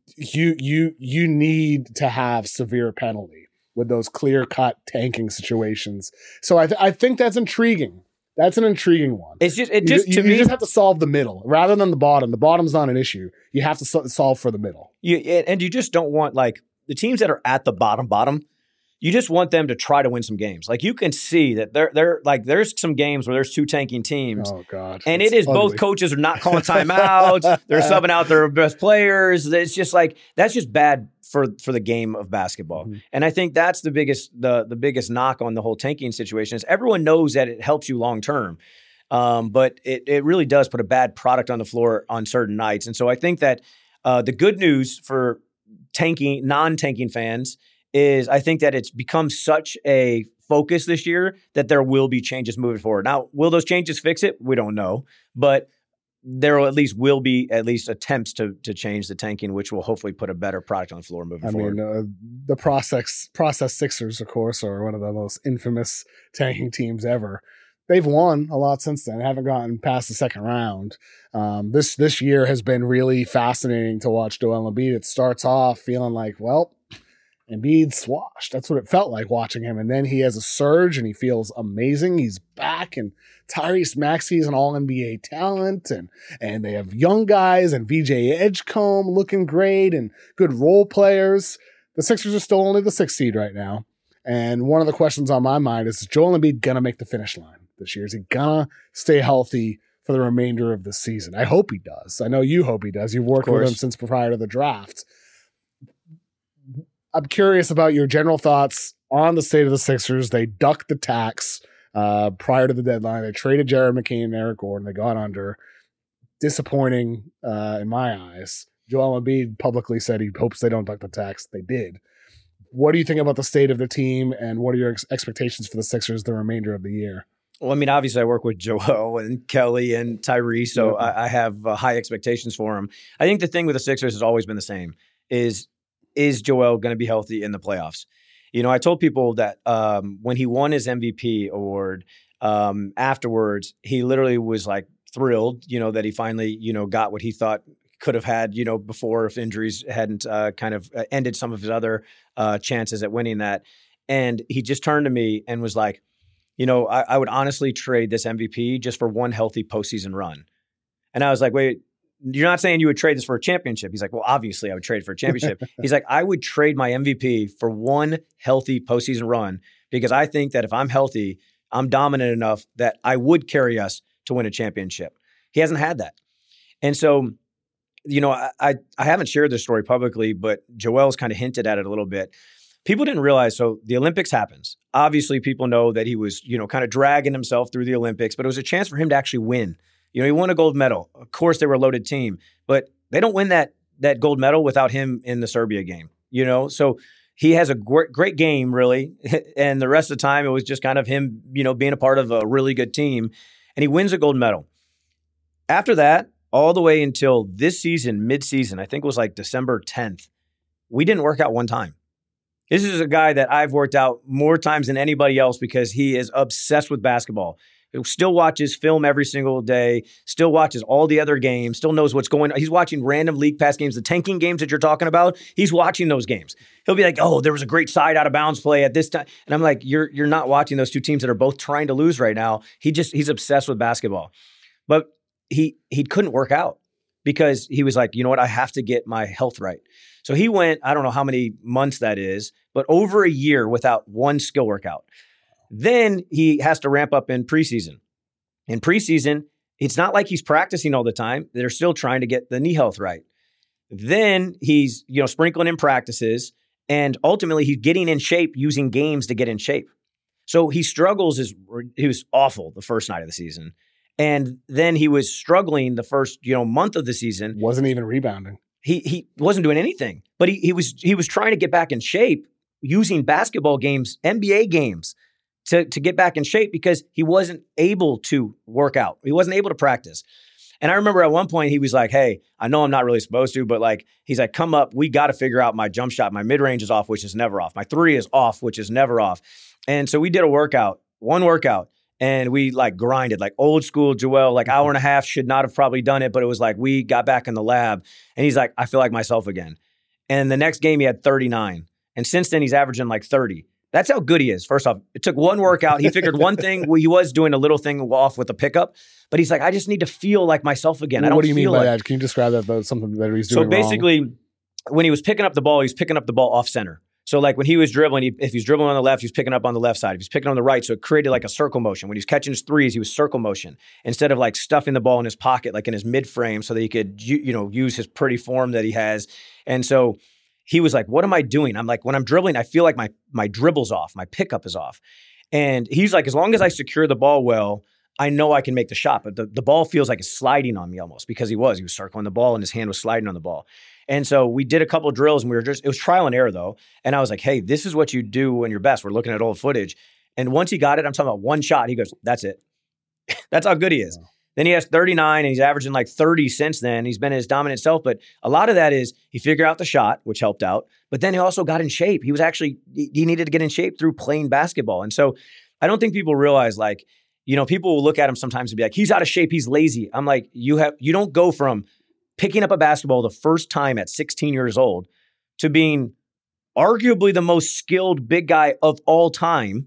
you you you need to have severe penalty with those clear-cut tanking situations. So I th- I think that's intriguing. That's an intriguing one. It's just it just you, to you me just have to solve the middle rather than the bottom. The bottom's not an issue. You have to so- solve for the middle. you and you just don't want like the teams that are at the bottom bottom. You just want them to try to win some games. Like you can see that there, there, like there's some games where there's two tanking teams. Oh God! And it's it is ugly. both coaches are not calling timeouts. They're subbing out their best players. It's just like that's just bad for for the game of basketball. Mm-hmm. And I think that's the biggest the the biggest knock on the whole tanking situation is everyone knows that it helps you long term, um, but it it really does put a bad product on the floor on certain nights. And so I think that uh, the good news for tanking non-tanking fans is I think that it's become such a focus this year that there will be changes moving forward. Now, will those changes fix it? We don't know, but there at least will be at least attempts to to change the tanking, which will hopefully put a better product on the floor moving I forward. I mean, uh, the process process Sixers, of course, are one of the most infamous tanking teams ever. They've won a lot since then. Haven't gotten past the second round. Um, this this year has been really fascinating to watch Joel Embiid. It starts off feeling like, well, Embiid swashed. That's what it felt like watching him. And then he has a surge and he feels amazing. He's back, and Tyrese Maxey's an all N B A talent, and and they have young guys and V J Edgecombe looking great and good role players. The Sixers are still only the sixth seed right now. And one of the questions on my mind is, is Joel Embiid going to make the finish line this year? Is he going to stay healthy for the remainder of the season? I hope he does. I know you hope he does. You've worked with him since prior to the draft. I'm curious about your general thoughts on the state of the Sixers. They ducked the tax uh, prior to the deadline. They traded Jared McCain and Eric Gordon. They got under. Disappointing uh, in my eyes. Joel Embiid publicly said he hopes they don't duck the tax. They did. What do you think about the state of the team, and what are your ex- expectations for the Sixers the remainder of the year? Well, I mean, obviously I work with Joel and Kelly and Tyrese, so yeah. I, I have uh, high expectations for him. I think the thing with the Sixers has always been the same, is is Joel going to be healthy in the playoffs? You know, I told people that um, when he won his M V P award um, afterwards, he literally was like thrilled, you know, that he finally, you know, got what he thought could have had, you know, before if injuries hadn't uh, kind of ended some of his other uh, chances at winning that. And he just turned to me and was like, you know, I, I would honestly trade this M V P just for one healthy postseason run. And I was like, wait, you're not saying you would trade this for a championship? He's like, well, obviously I would trade for a championship. He's like, I would trade my M V P for one healthy postseason run because I think that if I'm healthy, I'm dominant enough that I would carry us to win a championship. He hasn't had that. And so, you know, I I, I haven't shared this story publicly, but Joel's kind of hinted at it a little bit. People didn't realize, so the Olympics happens. Obviously, people know that he was, you know, kind of dragging himself through the Olympics, but it was a chance for him to actually win. You know, he won a gold medal. Of course, they were a loaded team, but they don't win that that gold medal without him in the Serbia game, you know? So he has a great, great game, really, and the rest of the time, it was just kind of him, you know, being a part of a really good team, and he wins a gold medal. After that, all the way until this season, mid-season, I think it was like December tenth, we didn't work out one time. This is a guy that I've worked out more times than anybody else because he is obsessed with basketball. He still watches film every single day, still watches all the other games, still knows what's going on. He's watching random league pass games, the tanking games that you're talking about. He's watching those games. He'll be like, oh, there was a great side out of bounds play at this time. And I'm like, you're you're not watching those two teams that are both trying to lose right now. He just, he's obsessed with basketball. But he he couldn't work out because he was like, you know what, I have to get my health right. So he went, I don't know how many months that is, but over a year without one skill workout. Then he has to ramp up in preseason. In preseason, it's not like he's practicing all the time. They're still trying to get the knee health right. Then he's, you know, sprinkling in practices, and ultimately he's getting in shape using games to get in shape. So he struggles. As, he was awful the first night of the season. And then he was struggling the first, you know, month of the season. Wasn't even rebounding. He he wasn't doing anything, but he he was he was trying to get back in shape using basketball games, N B A games, to, to get back in shape because he wasn't able to work out. He wasn't able to practice. And I remember at one point he was like, hey, I know I'm not really supposed to, but like, he's like, come up, we got to figure out my jump shot. My mid-range is off, which is never off. My three is off, which is never off. And so we did a workout, one workout, and we like grinded, like old school Joel, like hour and a half, should not have probably done it, but it was like we got back in the lab. And he's like, I feel like myself again. And the next game he had thirty-nine. And since then he's averaging like thirty. That's how good he is. First off, it took one workout. He figured one thing. Well, he was doing a little thing off with the pickup, but he's like, I just need to feel like myself again. Well, I don't what do you feel mean by like, that? Can you describe that though? Something that he's doing So basically, wrong? when he was picking up the ball, he was picking up the ball off center. So like when he was dribbling, he, if he's dribbling on the left, he was picking up on the left side. If he's picking on the right, so it created like a circle motion. When he was catching his threes, he was circle motion instead of like stuffing the ball in his pocket, like in his mid frame, so that he could you, you know use his pretty form that he has. And so he was like, what am I doing? I'm like, when I'm dribbling, I feel like my my dribble's off, my pickup is off. And he's like, as long as I secure the ball well, I know I can make the shot. But the, the ball feels like it's sliding on me almost, because he was. He was circling the ball and his hand was sliding on the ball. And so we did a couple of drills and we were just, it was trial and error though. And I was like, hey, this is what you do when you're best. We're looking at old footage. And once he got it, I'm talking about one shot. He goes, that's it. That's how good he is. Wow. Then he has thirty-nine and he's averaging like thirty since then. He's been his dominant self. But a lot of that is he figured out the shot, which helped out. But then he also got in shape. He was actually, he needed to get in shape through playing basketball. And so I don't think people realize, like, you know, people will look at him sometimes and be like, he's out of shape, he's lazy. I'm like, you have, you don't go from picking up a basketball the first time at sixteen years old to being arguably the most skilled big guy of all time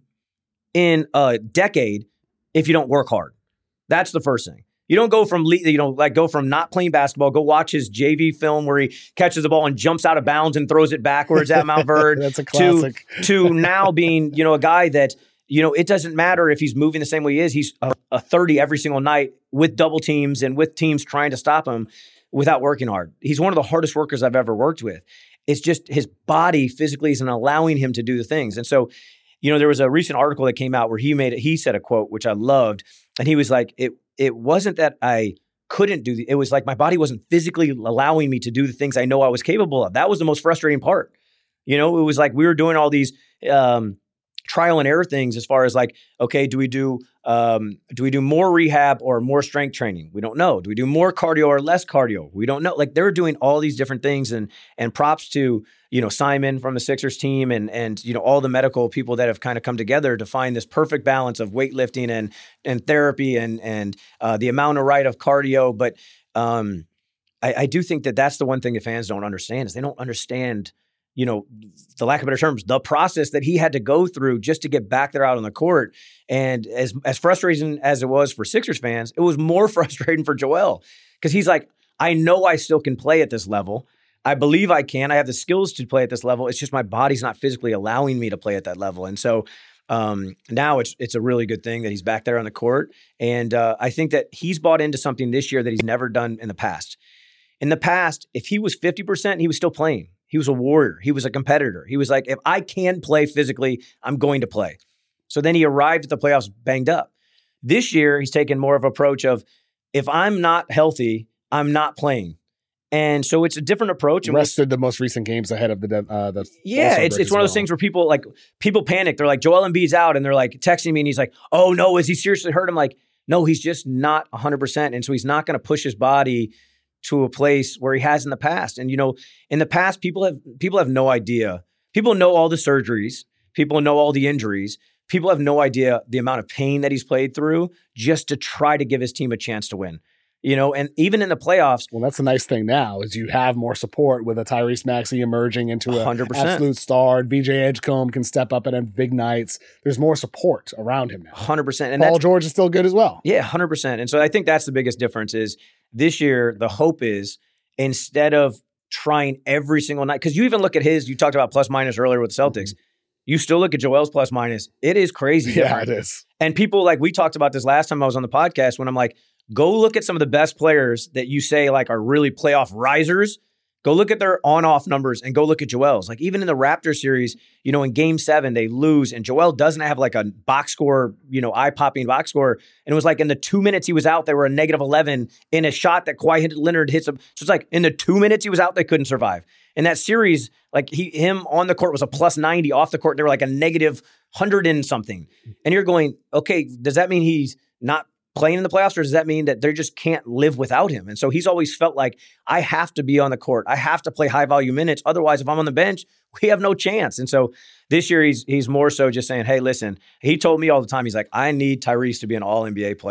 in a decade if you don't work hard. That's the first thing. You don't go from, you know, like go from not playing basketball, go watch his J V film where he catches the ball and jumps out of bounds and throws it backwards at Mount Verde. That's a classic. To, to now being, you know, a guy that, you know, it doesn't matter if he's moving the same way he is. He's a, a thirty every single night with double teams and with teams trying to stop him without working hard. He's one of the hardest workers I've ever worked with. It's just his body physically isn't allowing him to do the things. And so, you know, there was a recent article that came out where he made it, he said a quote, which I loved. And he was like, it, it wasn't that I couldn't do the, it was like my body wasn't physically allowing me to do the things I know I was capable of. That was the most frustrating part. You know, it was like we were doing all these um, trial and error things as far as like, okay, do we do um, do we do more rehab or more strength training? We don't know. Do we do more cardio or less cardio? We don't know. Like, they were doing all these different things, and and props to, you know, Simon from the Sixers team and and you know all the medical people that have kind of come together to find this perfect balance of weightlifting and and therapy and and uh, the amount of right of cardio. But um, I, I do think that that's the one thing that fans don't understand is they don't understand, you know, the lack of better terms, the process that he had to go through just to get back there out on the court. And as as frustrating as it was for Sixers fans, it was more frustrating for Joel, because he's like, I know I still can play at this level. I believe I can. I have the skills to play at this level. It's just my body's not physically allowing me to play at that level. And so um, now it's it's a really good thing that he's back there on the court. And uh, I think that he's bought into something this year that he's never done in the past. In the past, if he was fifty percent, he was still playing. He was a warrior. He was a competitor. He was like, if I can play physically, I'm going to play. So then he arrived at the playoffs banged up. This year, he's taken more of an approach of, if I'm not healthy, I'm not playing. And so it's a different approach. And rested the most recent games ahead of the uh, the yeah. It's it's one well. of those things where people like people panic. They're like, Joel Embiid's out, and they're like texting me, and he's like, oh no, is he seriously hurt? I'm like, no, he's just not one hundred percent, and so he's not going to push his body to a place where he has in the past. And, you know, in the past, people have people have no idea. People know all the surgeries. People know all the injuries. People have no idea the amount of pain that he's played through just to try to give his team a chance to win. You know, and even in the playoffs. Well, that's the nice thing now is you have more support with a Tyrese Maxey emerging into an one hundred percent absolute star. V J Edgecombe can step up and have big nights. There's more support around him now. one hundred percent. And Paul George is still good as well. Yeah, one hundred percent. And so I think that's the biggest difference is this year, the hope is instead of trying every single night, because you even look at his, you talked about plus minus earlier with the Celtics. Mm-hmm. You still look at Joel's plus minus. It is crazy. Yeah, different. it is. And people, like, we talked about this last time I was on the podcast when I'm like, go look at some of the best players that you say like are really playoff risers. Go look at their on-off numbers and go look at Joel's. Like, even in the Raptors series, you know, in game seven, they lose and Joel doesn't have like a box score, you know, eye-popping box score. And it was like in the two minutes he was out, they were a negative eleven in a shot that Kawhi Leonard hits him. So it's like in the two minutes he was out, they couldn't survive. In that series, like he, him on the court was a plus ninety, off the court, they were like a negative one hundred and something. And you're going, okay, does that mean he's not playing in the playoffs, or does that mean that they just can't live without him? And so he's always felt like, I have to be on the court. I have to play high value minutes. Otherwise, if I'm on the bench, we have no chance. And so this year he's he's more so just saying, hey, listen, he told me all the time, he's like, I need Tyrese to be an all N B A player.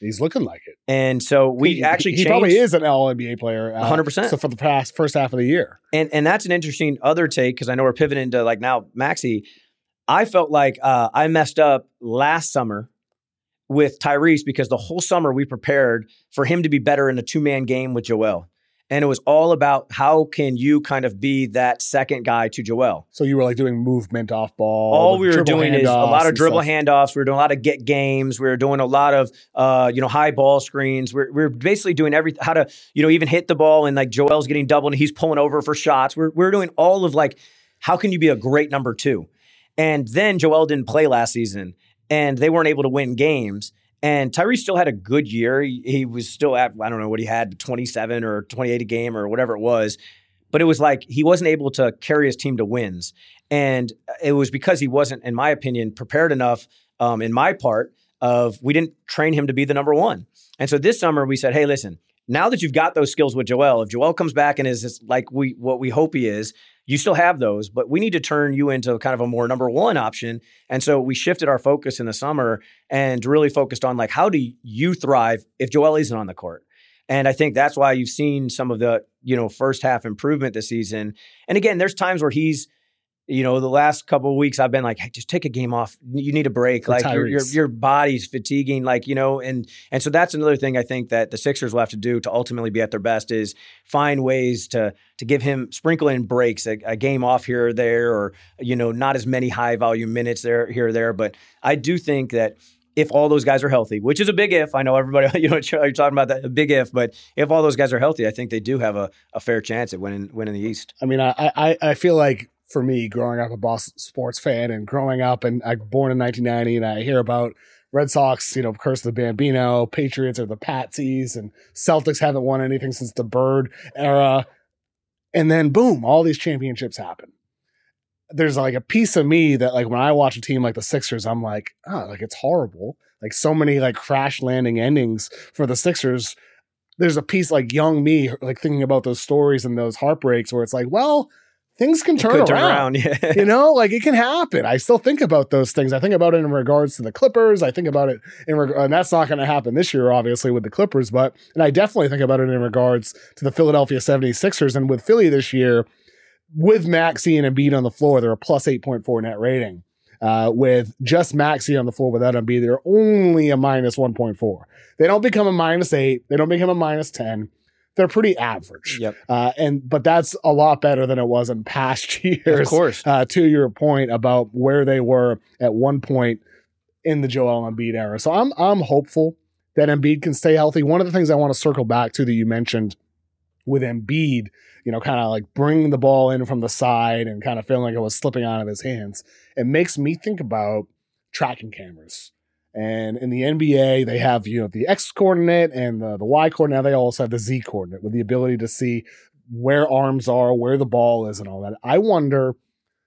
He's looking like it. And so we he, actually he changed. probably is an All N B A player. Uh, one hundred percent. So for the past first half of the year. And and that's an interesting other take because I know we're pivoting to like now Maxey. I felt like uh, I messed up last summer with Tyrese because the whole summer we prepared for him to be better in a two-man game with Joel. And it was all about how can you kind of be that second guy to Joel. So you were like doing movement off ball. All we were doing is a lot of dribble stuff. handoffs. We were doing a lot of get games. We were doing a lot of, uh, you know, high ball screens. We're, we're basically doing everything, how to, you know, even hit the ball and like Joel's getting doubled and he's pulling over for shots. We're, we're doing all of like, how can you be a great number two? And then Joel didn't play last season and they weren't able to win games. And Tyrese still had a good year. He, he was still at, I don't know what he had, twenty-seven or twenty-eight a game or whatever it was. But it was like he wasn't able to carry his team to wins. And it was because he wasn't, in my opinion, prepared enough um, in my part of we didn't train him to be the number one. And so this summer we said, hey, listen, now that you've got those skills with Joel, if Joel comes back and is just like we what we hope he is, you still have those, but we need to turn you into kind of a more number one option. And so we shifted our focus in the summer and really focused on like, how do you thrive if Joel isn't on the court? And I think that's why you've seen some of the, you know, first half improvement this season. And again, there's times where he's, you know, the last couple of weeks I've been like, hey, just take a game off. You need a break. For like your, your Tyrese. your body's fatiguing, like, you know, and and so that's another thing I think that the Sixers will have to do to ultimately be at their best is find ways to to give him sprinkle in breaks, a, a game off here or there, or, you know, not as many high volume minutes there here or there. But I do think that if all those guys are healthy, which is a big if, I know everybody, you know, you're talking about that, a big if, but if all those guys are healthy, I think they do have a, a fair chance at winning winning the East. I mean, I I, I feel like for me, growing up a Boston sports fan and growing up, and I was born in nineteen ninety, and I hear about Red Sox, you know, curse of the Bambino, Patriots are the Patsies, and Celtics haven't won anything since the Bird era. And then, boom, all these championships happen. There's like a piece of me that, like, when I watch a team like the Sixers, I'm like, oh, like, it's horrible. Like, so many, like, crash landing endings for the Sixers. There's a piece, like, young me, like, thinking about those stories and those heartbreaks where it's like, well, things can turn around. Turn around yeah. You know, like it can happen. I still think about those things. I think about it in regards to the Clippers. I think about it in reg- and that's not going to happen this year, obviously, with the Clippers, but, and I definitely think about it in regards to the Philadelphia seventy-sixers. And with Philly this year, with Maxey and Embiid on the floor, they're a plus eight point four net rating. Uh, with just Maxey on the floor without Embiid, they're only a minus one point four. They don't become a minus eight. They don't become a minus ten. They're pretty average. Yep. Uh, and but that's a lot better than it was in past years. Of course. Uh, to your point about where they were at one point in the Joel Embiid era. So I'm I'm hopeful that Embiid can stay healthy. One of the things I want to circle back to that you mentioned with Embiid, you know, kind of like bringing the ball in from the side and kind of feeling like it was slipping out of his hands. It makes me think about tracking cameras. And in the N B A, they have, you know, the X coordinate and the, the Y coordinate. Now they also have the Z coordinate with the ability to see where arms are, where the ball is and all that. I wonder,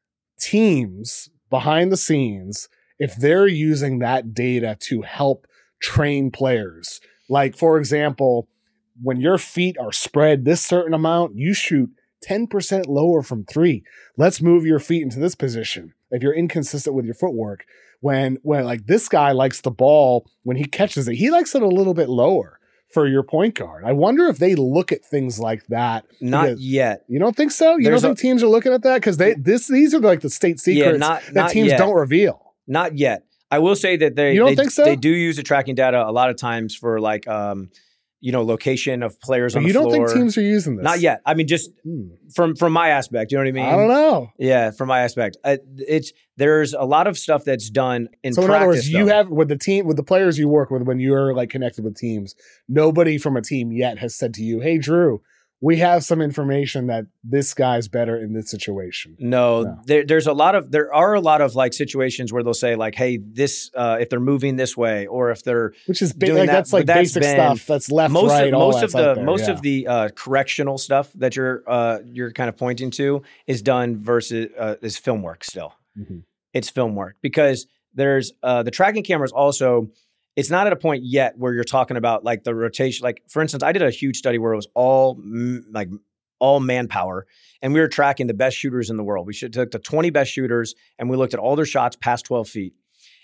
teams behind the scenes, if they're using that data to help train players. Like, for example, when your feet are spread this certain amount, you shoot ten percent lower from three. Let's move your feet into this position. If you're inconsistent with your footwork, when, when like this guy likes the ball, when he catches it, he likes it a little bit lower for your point guard. I wonder if they look at things like that. Not yet. You don't think so? You There's don't think a, teams are looking at that? Because they this these are like the state secrets yeah, not, that not teams yet. don't reveal. Not yet. I will say that they you don't they, think so? They do use the tracking data a lot of times for like um, you know, location of players But on the you floor. don't think teams are using this? Not yet. I mean, just hmm. from from my aspect, you know what I mean? I don't know. Yeah, from my aspect, uh, it's there's a lot of stuff that's done in so practice. in other words, you though. have with the team with the players you work with when you're like connected with teams. Nobody from a team yet has said to you, "Hey, Drew, we have some information that this guy's better in this situation." No, No. There, there's a lot of there are a lot of like situations where they'll say like, "Hey, this uh, if they're moving this way, or if they're Which is ba- doing like that," that's like but that's basic been- stuff. That's left, most right, of, all most that's of the out there, most yeah. of the uh, correctional stuff that you're uh, you're kind of pointing to is done versus uh, is film work still. Mhm. It's film work because there's uh, the tracking cameras also. It's not at a point yet where you're talking about like the rotation. Like for instance, I did a huge study where it was all mm, like all manpower, and we were tracking the best shooters in the world. We should took the twenty best shooters, and we looked at all their shots past twelve feet.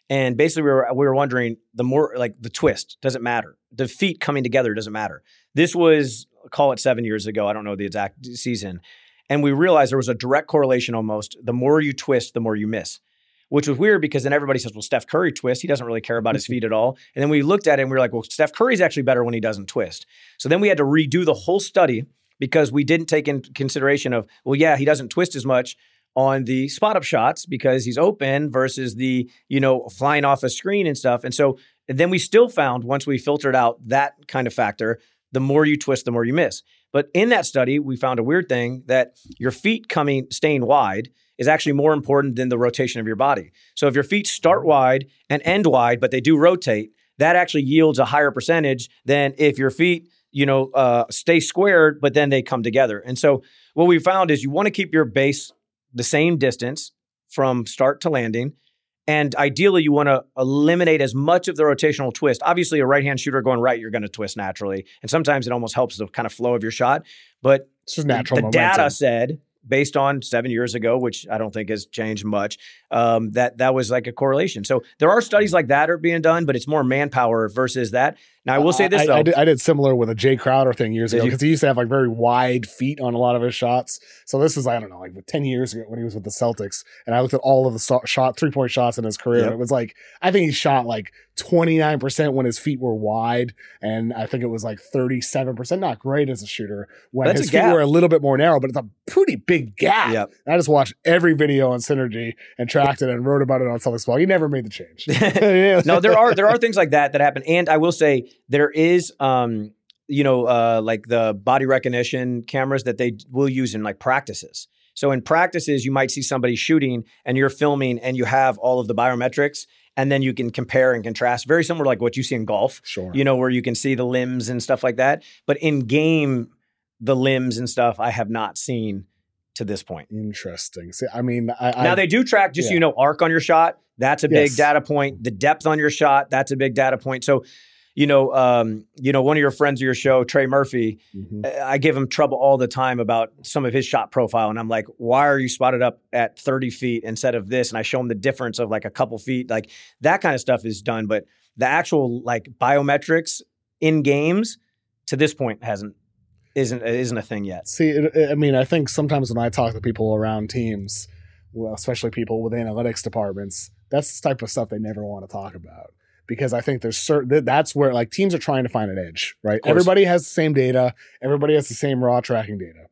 And basically we were, we were wondering the more like the twist doesn't matter. The feet coming together doesn't matter. This was, call it seven years ago. I don't know the exact season. And we realized there was a direct correlation almost. The more you twist, the more you miss, which was weird because then everybody says, well, Steph Curry twists. He doesn't really care about his feet at all. And then we looked at it and we were like, well, Steph Curry's actually better when he doesn't twist. So then we had to redo the whole study because we didn't take into consideration of, well, yeah, he doesn't twist as much on the spot up shots because he's open versus the, you know, flying off a screen and stuff. And so then we still found once we filtered out that kind of factor, the more you twist, the more you miss. But in that study, we found a weird thing that your feet coming, staying wide is actually more important than the rotation of your body. So if your feet start wide and end wide, but they do rotate, that actually yields a higher percentage than if your feet, you know, uh, stay squared, but then they come together. And so what we found is you want to keep your base the same distance from start to landing. And ideally, you want to eliminate as much of the rotational twist. Obviously, a right-hand shooter going right, you're going to twist naturally. And sometimes it almost helps the kind of flow of your shot. But it's just natural the momentum. Data said, based on seven years ago, which I don't think has changed much, um, that that was like a correlation. So there are studies like that are being done, but it's more manpower versus that. Now, I will say this, I, though. I, did, I did similar with a Jay Crowder thing years Did ago you? because he used to have like very wide feet on a lot of his shots. So this is, I don't know, like ten years ago when he was with the Celtics. And I looked at all of the so- shot three-point shots in his career. Yep. And it was like, I think he shot like twenty-nine percent when his feet were wide. And I think it was like thirty-seven percent. Not great as a shooter when That's his a feet gap. were a little bit more narrow, but it's a pretty big gap. Yep. And I just watched every video on Synergy and tracked it and wrote about it on Celtics Ball. He never made the change. Yeah. No, there are there are things like that that happen. And I will say there is, um, you know, uh, like the body recognition cameras that they will use in like practices. So in practices, you might see somebody shooting and you're filming and you have all of the biometrics and then you can compare and contrast. Very similar to like what you see in golf, Sure. you know, where you can see the limbs and stuff like that. But in game, the limbs and stuff I have not seen to this point. Interesting. See, I mean, I, Now I, they do track, just so yeah. you know, arc on your shot. That's a big Yes. data point. The depth on your shot, that's a big data point. So, you know, um, you know, one of your friends of your show, Trey Murphy, Mhm. I give him trouble all the time about some of his shot profile. And I'm like, why are you spotted up at thirty feet instead of this? And I show him the difference of like a couple feet. Like that kind of stuff is done. But the actual like biometrics in games to this point hasn't, isn't, isn't a thing yet. See, it, it- I mean, I think sometimes when I talk to people around teams, well, especially people with analytics departments, that's the type of stuff they never want to talk about. Because I think there's certain, that's where like teams are trying to find an edge, right? course. Everybody has the same data. Everybody has the same raw tracking data.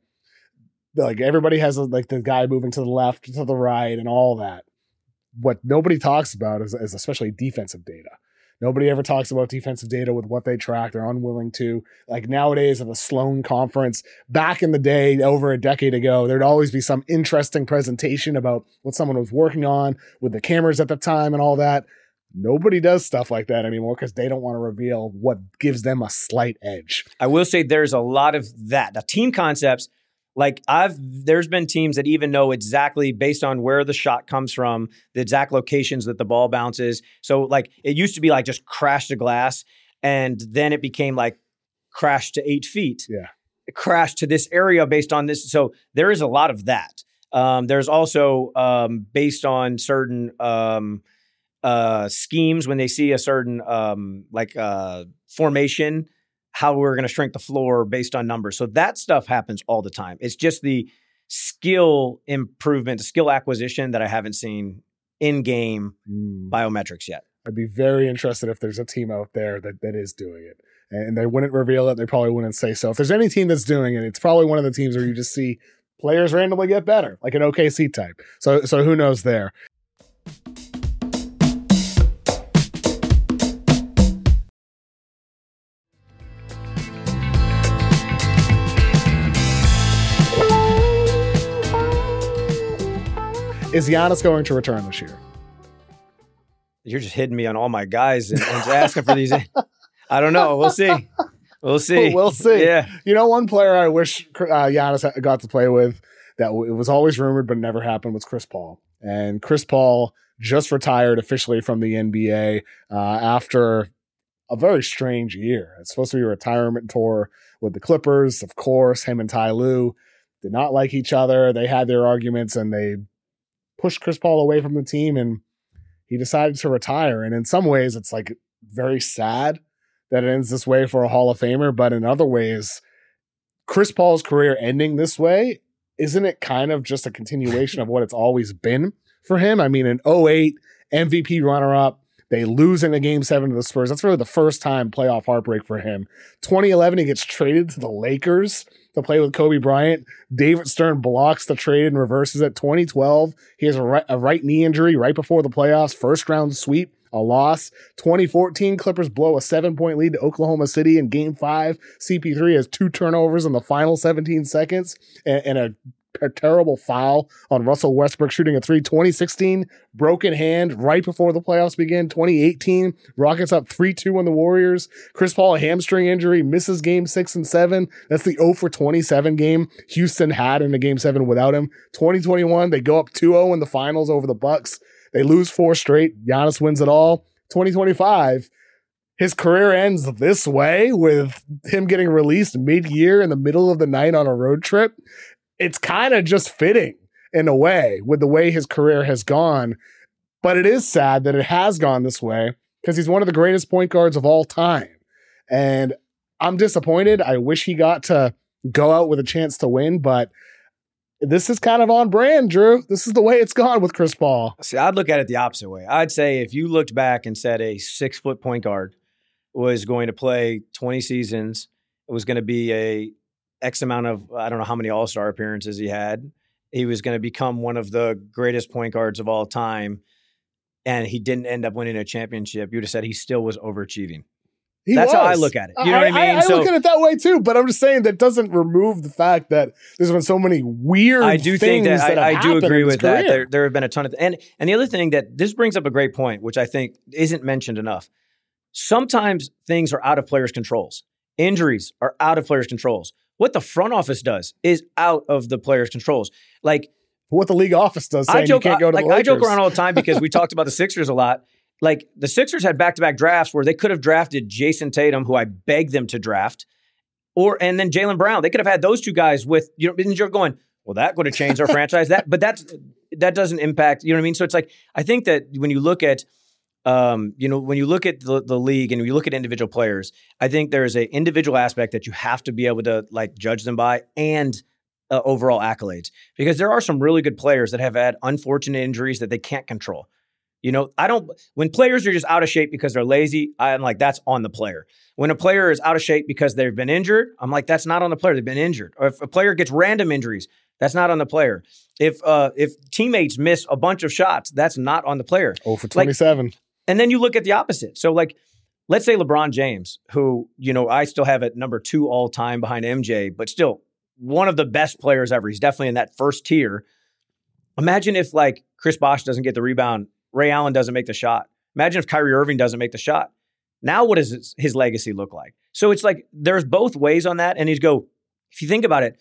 Like everybody has like the guy moving to the left, to the right and all that. What nobody talks about is, is especially defensive data. Nobody ever talks about defensive data with what they track. They're unwilling to. Like nowadays at the Sloan conference, back in the day, over a decade ago, there'd always be some interesting presentation about what someone was working on with the cameras at the time and all that. Nobody does stuff like that anymore because they don't want to reveal what gives them a slight edge. I will say there's a lot of that. Now, team concepts, like I've, there's been teams that even know exactly based on where the shot comes from, the exact locations that the ball bounces. So like it used to be like just crash to glass and then it became like crash to eight feet. Yeah. Crash to this area based on this. So there is a lot of that. Um, there's also um, based on certain um, uh, schemes when they see a certain um, like uh, formation, how we're going to shrink the floor based on numbers. So that stuff happens all the time. It's just the skill improvement, the skill acquisition that I haven't seen in-game Mm. biometrics yet. I'd be very interested if there's a team out there that, that is doing it. And they wouldn't reveal it. They probably wouldn't say so. If there's any team that's doing it, it's probably one of the teams where you just see players randomly get better, like an O K C type. So, so who knows there? Is Giannis going to return this year? You're just hitting me on all my guys and, and just asking for these. I don't know. We'll see. We'll see. We'll see. Yeah. You know, one player I wish uh, Giannis got to play with that w- it was always rumored but never happened was Chris Paul. And Chris Paul just retired officially from the N B A uh, after a very strange year. It's supposed to be a retirement tour with the Clippers. Of course, him and Ty Lue did not like each other. They had their arguments and they pushed Chris Paul away from the team, and he decided to retire. And in some ways, it's like very sad that it ends this way for a Hall of Famer. But in other ways, Chris Paul's career ending this way, isn't it kind of just a continuation of what it's always been for him? I mean, in oh eight, M V P runner-up, they lose in a game seven to the Spurs. That's really the first time playoff heartbreak for him. twenty eleven, he gets traded to the Lakers to play with Kobe Bryant. David Stern blocks the trade and reverses it. twenty twelve, he has a right, a right knee injury right before the playoffs. First round sweep, a loss. twenty fourteen, Clippers blow a seven-point lead to Oklahoma City in game five. C P three has two turnovers in the final seventeen seconds and, and a a terrible foul on Russell Westbrook shooting a three. twenty sixteen, broken hand right before the playoffs begin. twenty eighteen, Rockets up three two on the Warriors. Chris Paul, a hamstring injury, misses game six and seven. That's the oh for twenty-seven game Houston had in the game seven without him. twenty twenty-one, they go up two oh in the finals over the Bucks. They lose four straight. Giannis wins it all. twenty twenty-five, his career ends this way with him getting released mid-year in the middle of the night on a road trip. It's kind of just fitting in a way with the way his career has gone. But it is sad that it has gone this way because he's one of the greatest point guards of all time. And I'm disappointed. I wish he got to go out with a chance to win, but this is kind of on brand, Drew. This is the way it's gone with Chris Paul. See, I'd look at it the opposite way. I'd say if you looked back and said a six-foot point guard was going to play twenty seasons, it was going to be a X amount of, I don't know how many all-star appearances he had. He was going to become one of the greatest point guards of all time, and he didn't end up winning a championship. You would have said he still was overachieving. He That's was. how I look at it. You know I, what I mean? I, I so, look at it that way too, but I'm just saying that doesn't remove the fact that there's been so many weird I do things think that, that I, I do agree with career. that. There, there have been a ton of, and and the other thing that this brings up a great point, which I think isn't mentioned enough. Sometimes things are out of players' controls. Injuries are out of players' controls. What the front office does is out of the players' controls. Like what the league office does, saying I joke, you can't go to like, the Lakers. I joke around all the time because we talked about the Sixers a lot. Like the Sixers had back-to-back drafts where they could have drafted Jason Tatum, who I begged them to draft, or and then Jaylen Brown. They could have had those two guys with, you know, and you're going, well, that would have changed our franchise. That, but that's that doesn't impact, you know what I mean? So it's like, I think that when you look at Um, you know, when you look at the, the league and you look at individual players, I think there's an individual aspect that you have to be able to like judge them by and uh, overall accolades, because there are some really good players that have had unfortunate injuries that they can't control. You know, I don't, when players are just out of shape because they're lazy, I'm like, that's on the player. When a player is out of shape because they've been injured, I'm like, that's not on the player. They've been injured. Or if a player gets random injuries, that's not on the player. If, uh, if teammates miss a bunch of shots, that's not on the player. oh for twenty-seven. Like, and then you look at the opposite. So, like, let's say LeBron James, who, you know, I still have at number two all time behind M J, but still one of the best players ever. He's definitely in that first tier. Imagine if, like, Chris Bosh doesn't get the rebound, Ray Allen doesn't make the shot. Imagine if Kyrie Irving doesn't make the shot. Now, what does his, his legacy look like? So it's like there's both ways on that. And he'd go, if you think about it,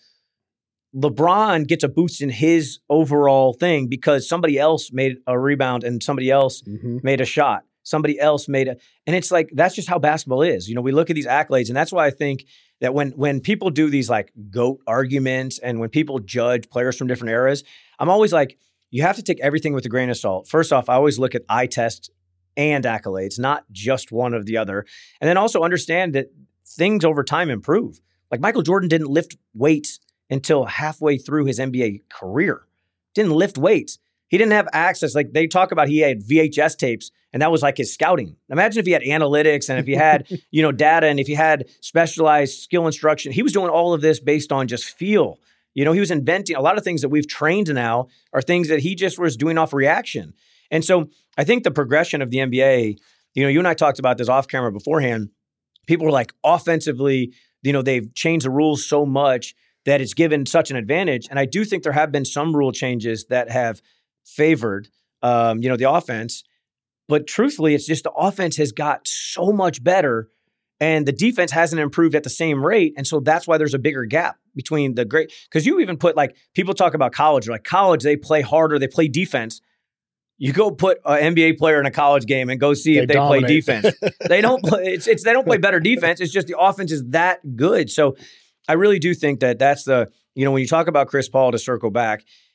LeBron gets a boost in his overall thing because somebody else made a rebound and somebody else mm-hmm. made a shot. Somebody else made a, and it's like, that's just how basketball is. You know, we look at these accolades, and that's why I think that when, when people do these like GOAT arguments and when people judge players from different eras, I'm always like, you have to take everything with a grain of salt. First off, I always look at eye test and accolades, not just one or the other. And then also understand that things over time improve. Like Michael Jordan didn't lift weights until halfway through his N B A career. Didn't lift weights. He didn't have access. Like they talk about, he had V H S tapes, and that was like his scouting. Imagine if he had analytics and if he had, you know, data and if he had specialized skill instruction. He was doing all of this based on just feel. You know, he was inventing a lot of things that we've trained now are things that he just was doing off reaction. And so I think the progression of the N B A, you know, you and I talked about this off camera beforehand. People were like, offensively, you know, they've changed the rules so much that it's given such an advantage. And I do think there have been some rule changes that have favored, um, you know, the offense. But truthfully, it's just the offense has got so much better and the defense hasn't improved at the same rate. And so that's why there's a bigger gap between the great, because you even put like, people talk about college, like college, they play harder, they play defense. You go put an N B A player in a college game and go see they if they dominate. play defense. They don't play, it's, it's, they don't play better defense. It's just the offense is that good. So I really do think that that's the, you know, when you talk about Chris Paul, to circle back,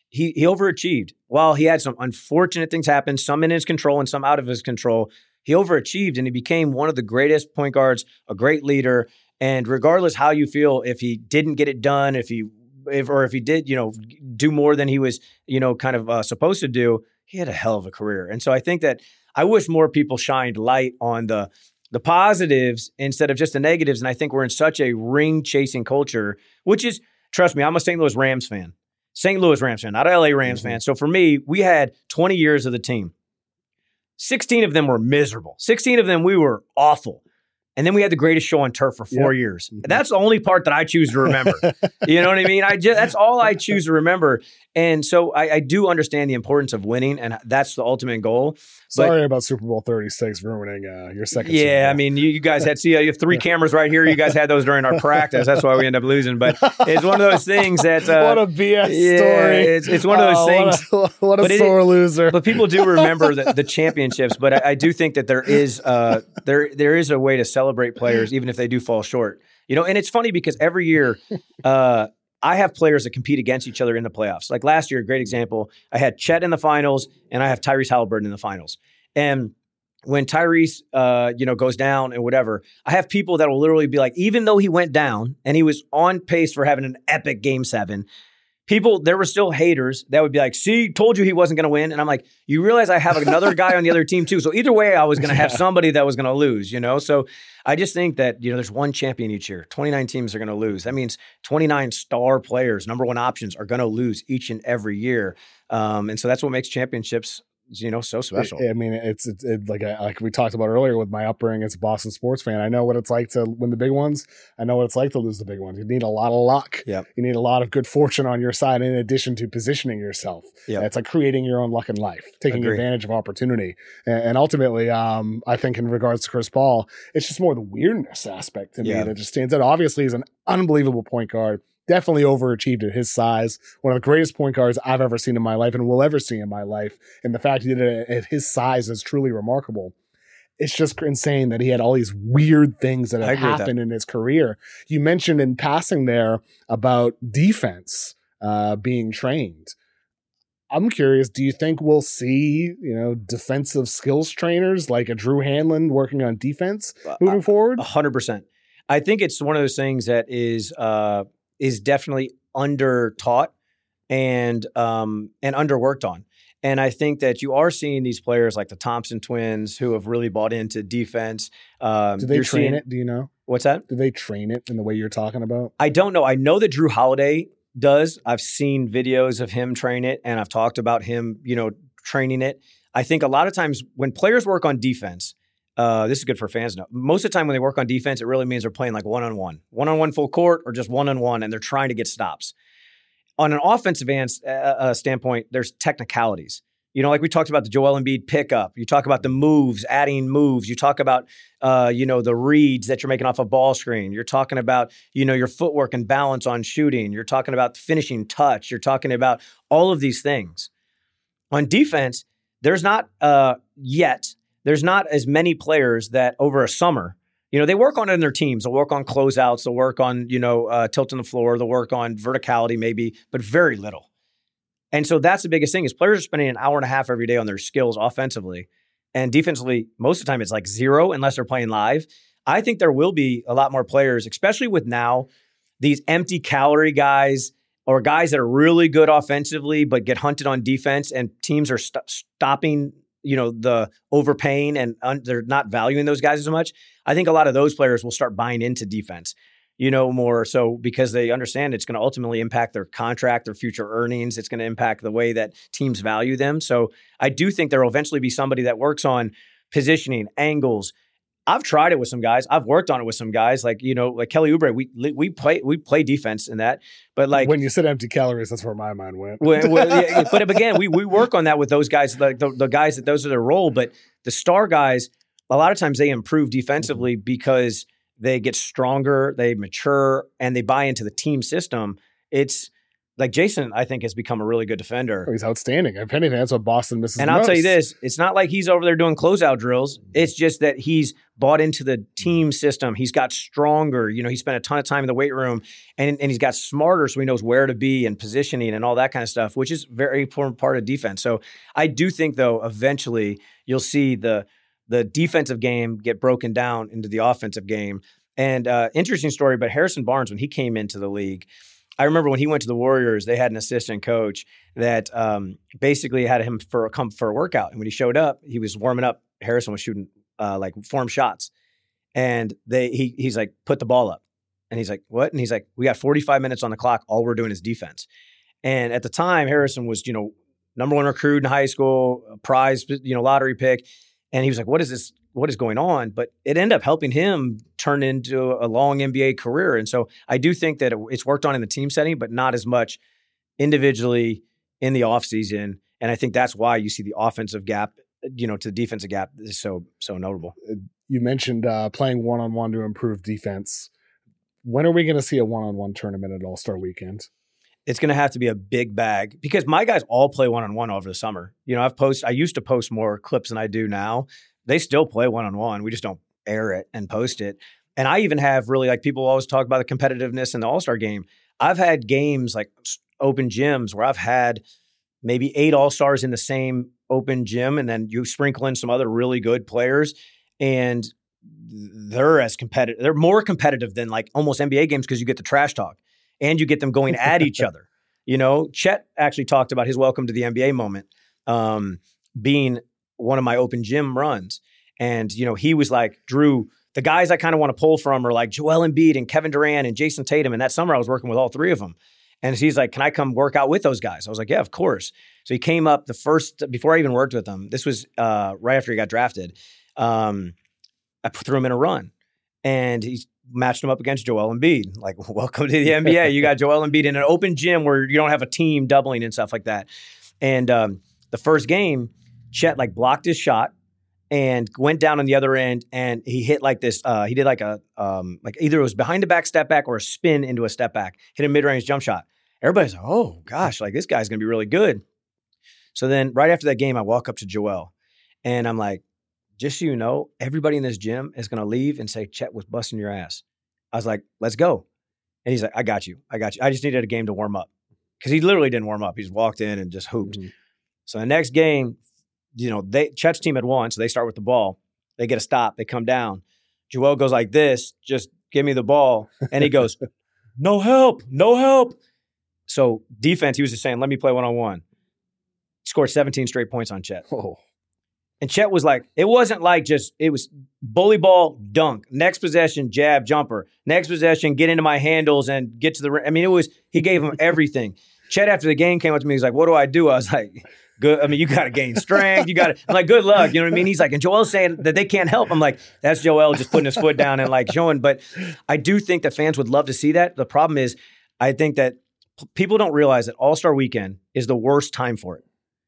he he overachieved. While he had some unfortunate things happen, some in his control and some out of his control, he overachieved and he became one of the greatest point guards, a great leader. And regardless how you feel, if he didn't get it done, if he if or if he did, you know, do more than he was, you know, kind of uh, supposed to do, he had a hell of a career. And so I think that I wish more people shined light on the the positives instead of just the negatives. And I think we're in such a ring chasing culture, which is, trust me, I'm a Saint Louis Rams fan. Saint Louis Rams fan, not an L A Rams mm-hmm. fan. So for me, we had twenty years of the team. sixteen of them were miserable. sixteen of them, we were awful. And then we had the greatest show on turf for four yep. years. And that's the only part that I choose to remember. You know what I mean? I just, that's all I choose to remember. And so I, I do understand the importance of winning, and that's the ultimate goal. Sorry but, about Super Bowl thirty-six ruining uh, your second yeah, Super Bowl. I mean, you, you guys had, see, you have three cameras right here. You guys had those during our practice. That's why we end up losing. But it's one of those things that... Uh, what a B S yeah, story. It's, it's one of those oh, things. What a, what a but sore it, loser. But people do remember the, the championships. But I, I do think that there is uh, there there is a way to celebrate players, even if they do fall short. You know, and it's funny because every year... Uh, I have players that compete against each other in the playoffs. Like last year, a great example, I had Chet in the finals and I have Tyrese Halliburton in the finals. And when Tyrese, uh, you know, goes down and whatever, I have people that will literally be like, even though he went down and he was on pace for having an epic game seven, people, there were still haters that would be like, see, told you he wasn't going to win. And I'm like, you realize I have another guy on the other team too. So either way, I was going to have yeah. somebody that was going to lose, you know? So I just think that, you know, there's one champion each year. twenty-nine teams are going to lose. That means twenty-nine star players, number one options, are going to lose each and every year. Um, and so that's what makes championships, you know, so special. I mean, it's, it's it, like I, like we talked about earlier with my upbringing as a Boston sports fan. I know what it's like to win the big ones. I know what it's like to lose the big ones. You need a lot of luck. Yep. You need a lot of good fortune on your side in addition to positioning yourself. Yep. It's like creating your own luck in life, taking Agree. advantage of opportunity. And, and ultimately, um, I think in regards to Chris Paul, it's just more the weirdness aspect to me yeah. that just stands out. Obviously, he's an unbelievable point guard. Definitely overachieved at his size. One of the greatest point guards I've ever seen in my life and will ever see in my life. And the fact he did it at his size is truly remarkable. It's just insane that he had all these weird things that have happened in his career. You mentioned in passing there about defense uh, being trained. I'm curious, do you think we'll see, you know, defensive skills trainers like a Drew Hanlon working on defense moving uh, forward? A hundred percent. I think it's one of those things that is uh, is definitely under taught and um, and underworked on. And I think that you are seeing these players like the Thompson twins who have really bought into defense. Um, Do they train seeing, it? Do you know? What's that? Do they train it in the way you're talking about? I don't know. I know that Drew Holiday does. I've seen videos of him train it, and I've talked about him, you know, training it. I think a lot of times when players work on defense, uh, this is good for fans now. Most of the time when they work on defense, it really means they're playing like one-on-one. One-on-one full court or just one-on-one, and they're trying to get stops. On an offensive uh, uh, standpoint, there's technicalities. You know, like we talked about the Joel Embiid pickup. You talk about the moves, adding moves. You talk about, uh, you know, the reads that you're making off a ball screen. You're talking about, you know, your footwork and balance on shooting. You're talking about finishing touch. You're talking about all of these things. On defense, there's not uh, yet, there's not as many players that over a summer, you know, they work on it in their teams. They'll work on closeouts. They'll work on, you know, uh, tilting the floor. They'll work on verticality maybe, but very little. And so that's the biggest thing is players are spending an hour and a half every day on their skills offensively. And defensively, most of the time it's like zero unless they're playing live. I think there will be a lot more players, especially with now these empty calorie guys or guys that are really good offensively but get hunted on defense, and teams are st- stopping, you know, the overpaying and un- they're not valuing those guys as much. I think a lot of those players will start buying into defense, you know, more so because they understand it's going to ultimately impact their contract, their future earnings. It's going to impact the way that teams value them. So I do think there will eventually be somebody that works on positioning, angles. I've tried it with some guys. I've worked on it with some guys, like, you know, like Kelly Oubre. We we play we play defense in that, but like when you said empty calories, that's where my mind went. when, when, yeah, but again, we we work on that with those guys, like the, the guys that those are their role. But the star guys, a lot of times they improve defensively because they get stronger, they mature, and they buy into the team system. It's like Jason, I think has become a really good defender. Oh, he's outstanding. If anything, that's what Boston misses. And the I'll most. tell you this, it's not like he's over there doing closeout drills. It's just that he's bought into the team system. He's got stronger. You know, he spent a ton of time in the weight room and, and he's got smarter so he knows where to be and positioning and all that kind of stuff, which is a very important part of defense. So I do think, though, eventually you'll see the the defensive game get broken down into the offensive game. And uh, interesting story, but Harrison Barnes, when he came into the league, I remember when he went to the Warriors, they had an assistant coach that um, basically had him for a, come for a workout. And when he showed up, he was warming up. Harrison was shooting uh, like form shots. And they he he's like, put the ball up. And he's like, what? And he's like, we got forty-five minutes on the clock. All we're doing is defense. And at the time, Harrison was, you know, number one recruit in high school, a prize, you know, lottery pick. And he was like, what is this? What is going on? But it ended up helping him turn into a long N B A career. And so I do think that it's worked on in the team setting, but not as much individually in the offseason. And I think that's why you see the offensive gap, you know, to the defensive gap is so, so notable. You mentioned uh, playing one-on-one to improve defense. When are we going to see a one-on-one tournament at All-Star Weekend? It's going to have to be a big bag because my guys all play one-on-one over the summer. You know, I've post, I used to post more clips than I do now. They still play one-on-one. We just don't air it and post it. And I even have really, like, people always talk about the competitiveness in the All-Star game. I've had games like open gyms where I've had maybe eight All-Stars in the same open gym, and then you sprinkle in some other really good players, and they're as competitive. They're more competitive than like almost N B A games because you get the trash talk and you get them going at each other. You know, Chet actually talked about his welcome to the N B A moment um, being one of my open gym runs. And, you know, he was like, Drew, the guys I kind of want to pull from are like Joel Embiid and Kevin Durant and Jason Tatum. And that summer I was working with all three of them. And he's like, can I come work out with those guys? I was like, yeah, of course. So he came up the first, before I even worked with him, this was uh, right after he got drafted. Um, I threw him in a run and he matched him up against Joel Embiid. Like, welcome to the N B A. You got Joel Embiid in an open gym where you don't have a team doubling and stuff like that. And um, the first game, Chet like blocked his shot and went down on the other end, and he hit like this. Uh, he did like a um, like either it was behind the back step back or a spin into a step back. Hit a mid range jump shot. Everybody's like, oh gosh, like this guy's gonna be really good. So then right after that game, I walk up to Joel, and I'm like, just so you know, everybody in this gym is gonna leave and say Chet was busting your ass. I was like, let's go. And he's like, I got you, I got you. I just needed a game to warm up because he literally didn't warm up. He just walked in and just hooped. Mm-hmm. So the next game, you know, they Chet's team had won, so they start with the ball. They get a stop. They come down. Joel goes like this, just give me the ball. And he goes, no help, no help. So defense, he was just saying, let me play one-on-one. He scored seventeen straight points on Chet. Oh. And Chet was like, it wasn't like just, it was bully ball, dunk. Next possession, jab, jumper. Next possession, get into my handles and get to the rim. I mean, it was, he gave him everything. Chet, after the game, came up to me. He's like, what do I do? I was like, good. I mean, you got to gain strength. You got to, I'm like, good luck. You know what I mean? He's like, and Joel's saying that they can't help. I'm like, that's Joel just putting his foot down and like showing. But I do think that fans would love to see that. The problem is, I think that p- people don't realize that All-Star Weekend is the worst time for it.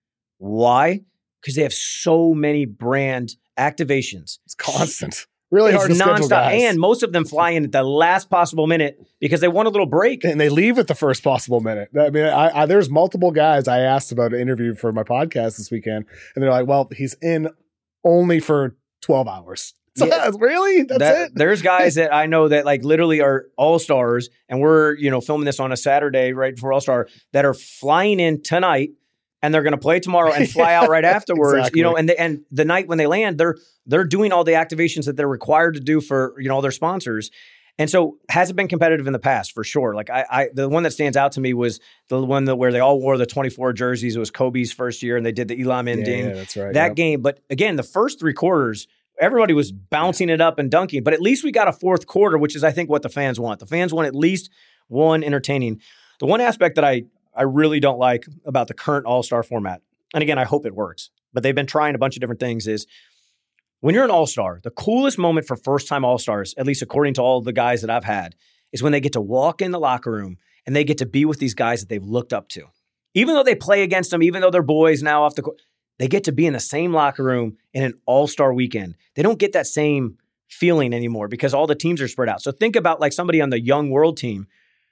Why? Because they have so many brand activations. It's constant. Really hard it's to schedule, nonstop, guys. and most of them fly in at the last possible minute because they want a little break. And they leave at the first possible minute. I mean, I, I, there's multiple guys I asked about an interview for my podcast this weekend, and they're like, well, he's in only for twelve hours. So yeah. Really? That's that, it? There's guys that I know that like literally are all-stars, and we're, you know, filming this on a Saturday right before All-Star, that are flying in tonight, and they're going to play tomorrow and fly out right afterwards. Exactly. You know, and the, and the night when they land, they're they're doing all the activations that they're required to do for, you know, all their sponsors. And so has it been competitive in the past? For sure. Like I, I the one that stands out to me was the one that where they all wore the twenty-four jerseys. It was Kobe's first year, and they did the Elam ending. Yeah, that's right. That yep. game. But again, the first three quarters, everybody was bouncing yeah. it up and dunking. But at least we got a fourth quarter, which is, I think, what the fans want. The fans want at least one entertaining. The one aspect that I, I really don't like about the current All-Star format, and again, I hope it works, but they've been trying a bunch of different things, is when you're an All-Star, the coolest moment for first-time All-Stars, at least according to all the guys that I've had, is when they get to walk in the locker room and they get to be with these guys that they've looked up to. Even though they play against them, even though they're boys now off the court, they get to be in the same locker room in an All-Star weekend. They don't get that same feeling anymore because all the teams are spread out. So think about like somebody on the young world team.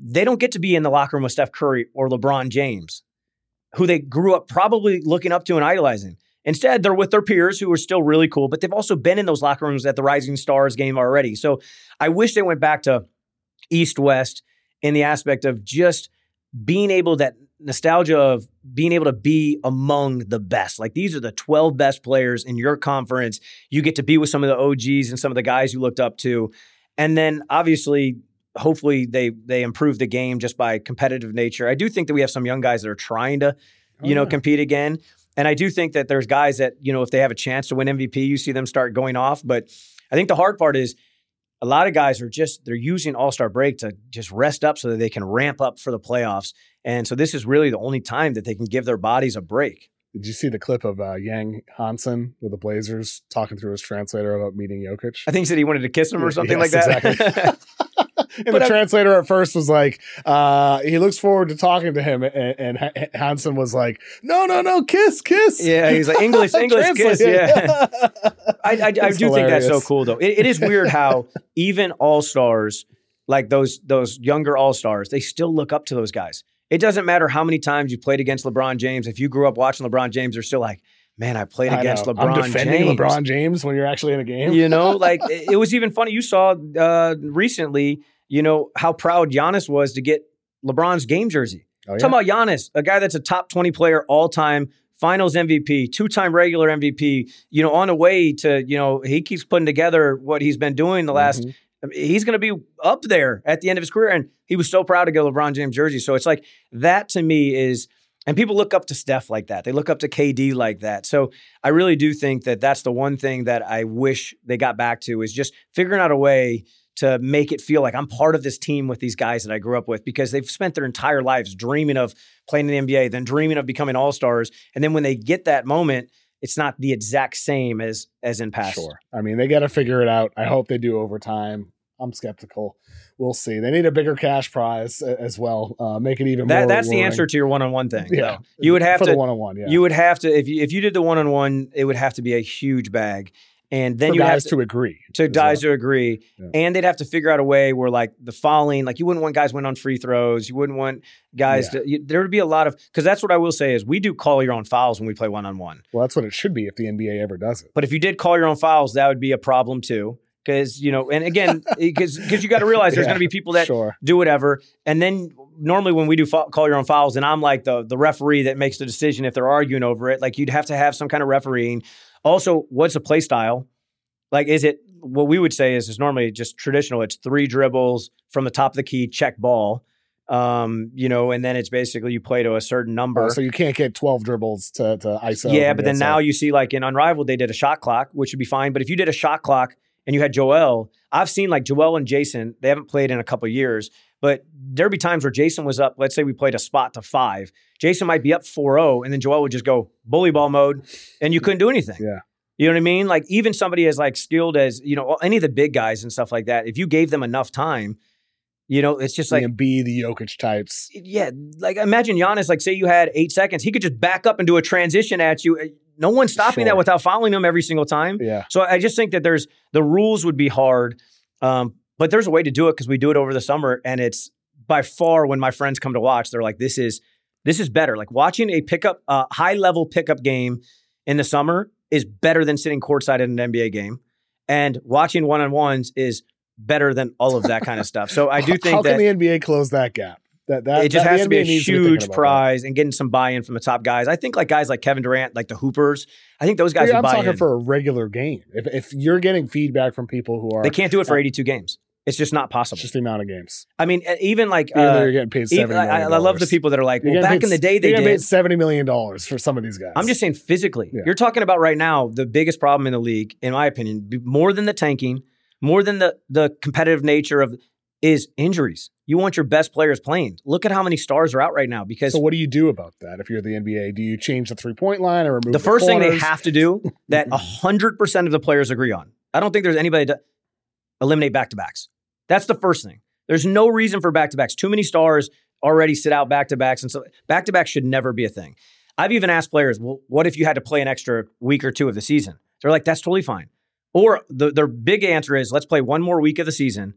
they don't get to be in the locker room with Steph Curry or LeBron James, who they grew up probably looking up to and idolizing. Instead, they're with their peers who are still really cool, but they've also been in those locker rooms at the Rising Stars game already. So I wish they went back to East-West in the aspect of just being able, that nostalgia of being able to be among the best. Like, these are the twelve best players in your conference. You get to be with some of the O Gs and some of the guys you looked up to. And then obviously, hopefully they they improve the game just by competitive nature. I do think that we have some young guys that are trying to, you oh, know, yeah. compete again. And I do think that there's guys that, you know, if they have a chance to win M V P, you see them start going off. But I think the hard part is a lot of guys are just, they're using All-Star break to just rest up so that they can ramp up for the playoffs. And so this is really the only time that they can give their bodies a break. Did you see the clip of uh, Yang Hansen with the Blazers talking through his translator about meeting Jokic? I think he said he wanted to kiss him or something yes, like that. Exactly. And but the I'm, translator at first was like, uh, he looks forward to talking to him. And, and Hansen was like, no, no, no, kiss, kiss. Yeah, he's like, English, English, kiss. Yeah. I, I, I do hilarious. think that's so cool, though. It, it is weird how even all-stars, like those, those younger all-stars, they still look up to those guys. It doesn't matter how many times you played against LeBron James. If you grew up watching LeBron James, they're still like, man, I played against I LeBron I'm defending James. LeBron James when you're actually in a game. You know, like it, it was even funny. You saw uh, recently, you know, how proud Giannis was to get LeBron's game jersey. Oh, yeah? Talking about Giannis, a guy that's a top twenty player all time, finals M V P, two-time regular M V P, you know, on the way to, you know, he keeps putting together what he's been doing the last, mm-hmm. I mean, he's going to be up there at the end of his career. And he was so proud to get LeBron James jersey. So it's like, that to me is, and people look up to Steph like that. They look up to K D like that. So I really do think that that's the one thing that I wish they got back to, is just figuring out a way to make it feel like I'm part of this team with these guys that I grew up with, because they've spent their entire lives dreaming of playing in the N B A, then dreaming of becoming all-stars. And then when they get that moment, it's not the exact same as as in past. Sure. I mean, they got to figure it out. I hope they do over time. I'm skeptical. We'll see. They need a bigger cash prize as well. Uh, make it even that, more. That's rewarding. the answer to your one-on-one thing. Yeah, though. You would have for to the one-on-one. Yeah, you would have to if you if you did the one-on-one, it would have to be a huge bag, and then for you guys have to, to agree. To guys to agree, yeah. And they'd have to figure out a way where, like, the fouling, like, you wouldn't want guys win on free throws. You wouldn't want guys yeah. to. You, there would be a lot of, because that's what I will say is we do call your own fouls when we play one-on-one. Well, that's what it should be if the N B A ever does it. But if you did call your own fouls, that would be a problem too. Because, you know, and again, because you got to realize there's yeah, going to be people that sure. do whatever. And then normally when we do fa- call your own fouls, and I'm like the, the referee that makes the decision if they're arguing over it, like, you'd have to have some kind of refereeing. Also, what's a play style? Like, is it, what we would say is, is normally just traditional. It's three dribbles from the top of the key, check ball. Um, you know, and then it's basically you play to a certain number. Oh, so you can't get twelve dribbles to, to I S O. Yeah, but then now you see, like in Unrivaled, they did a shot clock, which would be fine. But if you did a shot clock, and you had Joel, I've seen like Joel and Jason, they haven't played in a couple of years, but there'd be times where Jason was up, let's say we played a spot to five. Jason might be up four oh, and then Joel would just go bully ball mode, and you couldn't do anything. Yeah. You know what I mean? Like, even somebody as like skilled as, you know, any of the big guys and stuff like that, if you gave them enough time, you know, it's just like. And be the Jokic types. Yeah. Like, imagine Giannis, like, say you had eight seconds, he could just back up and do a transition at you. No one's stopping sure. that without fouling him every single time. Yeah. So I just think that there's, the rules would be hard, um, but there's a way to do it, because we do it over the summer, and it's by far, when my friends come to watch, they're like, this is, this is better. Like, watching a pickup, uh, high level pickup game in the summer is better than sitting courtside in an N B A game, and watching one-on-ones is better than all of that kind of stuff. So I do think How that. How can the N B A close that gap? That, that, it just that, has to be a huge to prize that. And getting some buy-in from the top guys. I think like guys like Kevin Durant, like the Hoopers, I think those guys yeah, would I'm buy talking in. for a regular game. If if you're getting feedback from people who are... They can't do it for eighty-two games. It's just not possible. It's just the amount of games. I mean, even like... Even uh, though you're getting paid seventy million dollars. I, I love the people that are like, well, back paid, in the day they you're did... You're paid seventy million dollars for some of these guys. I'm just saying physically. Yeah. You're talking about right now, the biggest problem in the league, in my opinion, more than the tanking, more than the the competitive nature of... is injuries. You want your best players playing. Look at how many stars are out right now. Because so what do you do about that if you're the N B A? Do you change the three-point line or remove the, the first corners? thing they have to do that one hundred percent of the players agree on? I don't think there's anybody to eliminate back-to-backs. That's the first thing. There's no reason for back-to-backs. Too many stars already sit out back-to-backs, and so back-to-backs should never be a thing. I've even asked players, well, what if you had to play an extra week or two of the season? They're like, that's totally fine. Or the, their big answer is, let's play one more week of the season.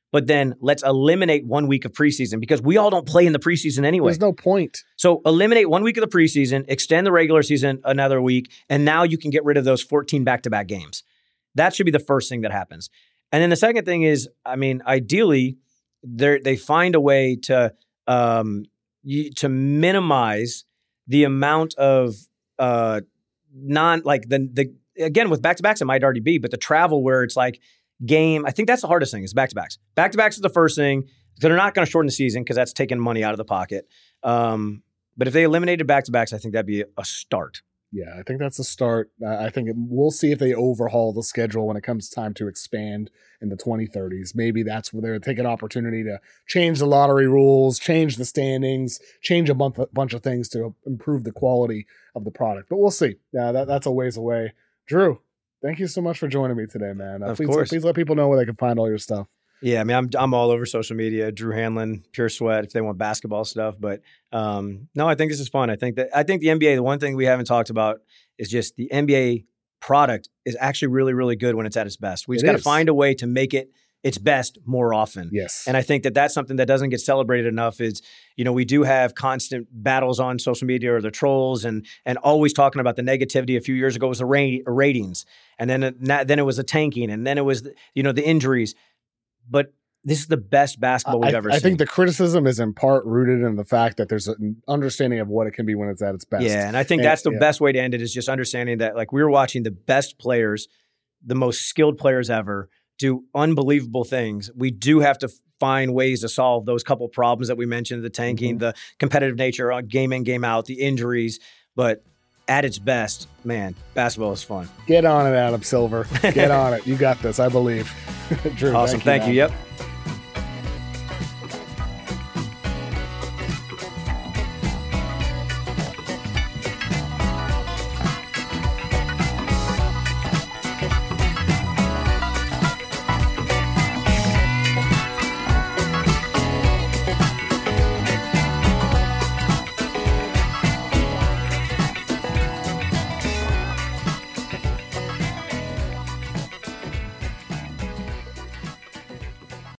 but then let's eliminate one week of preseason because we all don't play in the preseason anyway. There's no point. So eliminate one week of the preseason, extend the regular season another week, and now you can get rid of those fourteen back-to-back games. That should be the first thing that happens. And then the second thing is, I mean, ideally, they they find a way to um, y- to minimize the amount of uh, non like the the again with back-to-backs it might already be, but the travel where it's like game. I think that's the hardest thing is back-to-backs. Back-to-backs is the first thing. They're not going to shorten the season because that's taking money out of the pocket. Um, but if they eliminated back-to-backs, I think that'd be a start. Yeah, I think that's a start. Uh, I think it, we'll see if they overhaul the schedule when it comes time to expand in the twenty thirties. Maybe that's where they're taking an opportunity to change the lottery rules, change the standings, change a bunch, a bunch of things to improve the quality of the product. But we'll see. Yeah, that, that's a ways away. Drew, thank you so much for joining me today, man. Uh, of please, course. Please let people know where they can find all your stuff. Yeah, I mean, I'm I'm all over social media. Drew Hanlon, Pure Sweat, if they want basketball stuff. But um, no, I think this is fun. I think that I think the N B A. The one thing we haven't talked about is just the N B A product is actually really, really good when it's at its best. We just got to find a way to make it its best more often. Yes, and I think that that's something that doesn't get celebrated enough. Is you know we do have constant battles on social media or the trolls and and always talking about the negativity. A few years ago was the ra- ratings, and then then it was the tanking, and then it was you know the injuries. But this is the best basketball we've I, ever I seen. I think the criticism is in part rooted in the fact that there's an understanding of what it can be when it's at its best. Yeah, and I think and, that's the yeah. best way to end it is just understanding that like we were watching the best players, the most skilled players ever do unbelievable things. We do have to find ways to solve those couple problems that we mentioned, the tanking, mm-hmm. the competitive nature on game in, game out, the injuries. But at its best, man, basketball is fun. Get on it, Adam Silver. Get on it. You got this, I believe. Drew, awesome. Thank you. Thank you. Yep.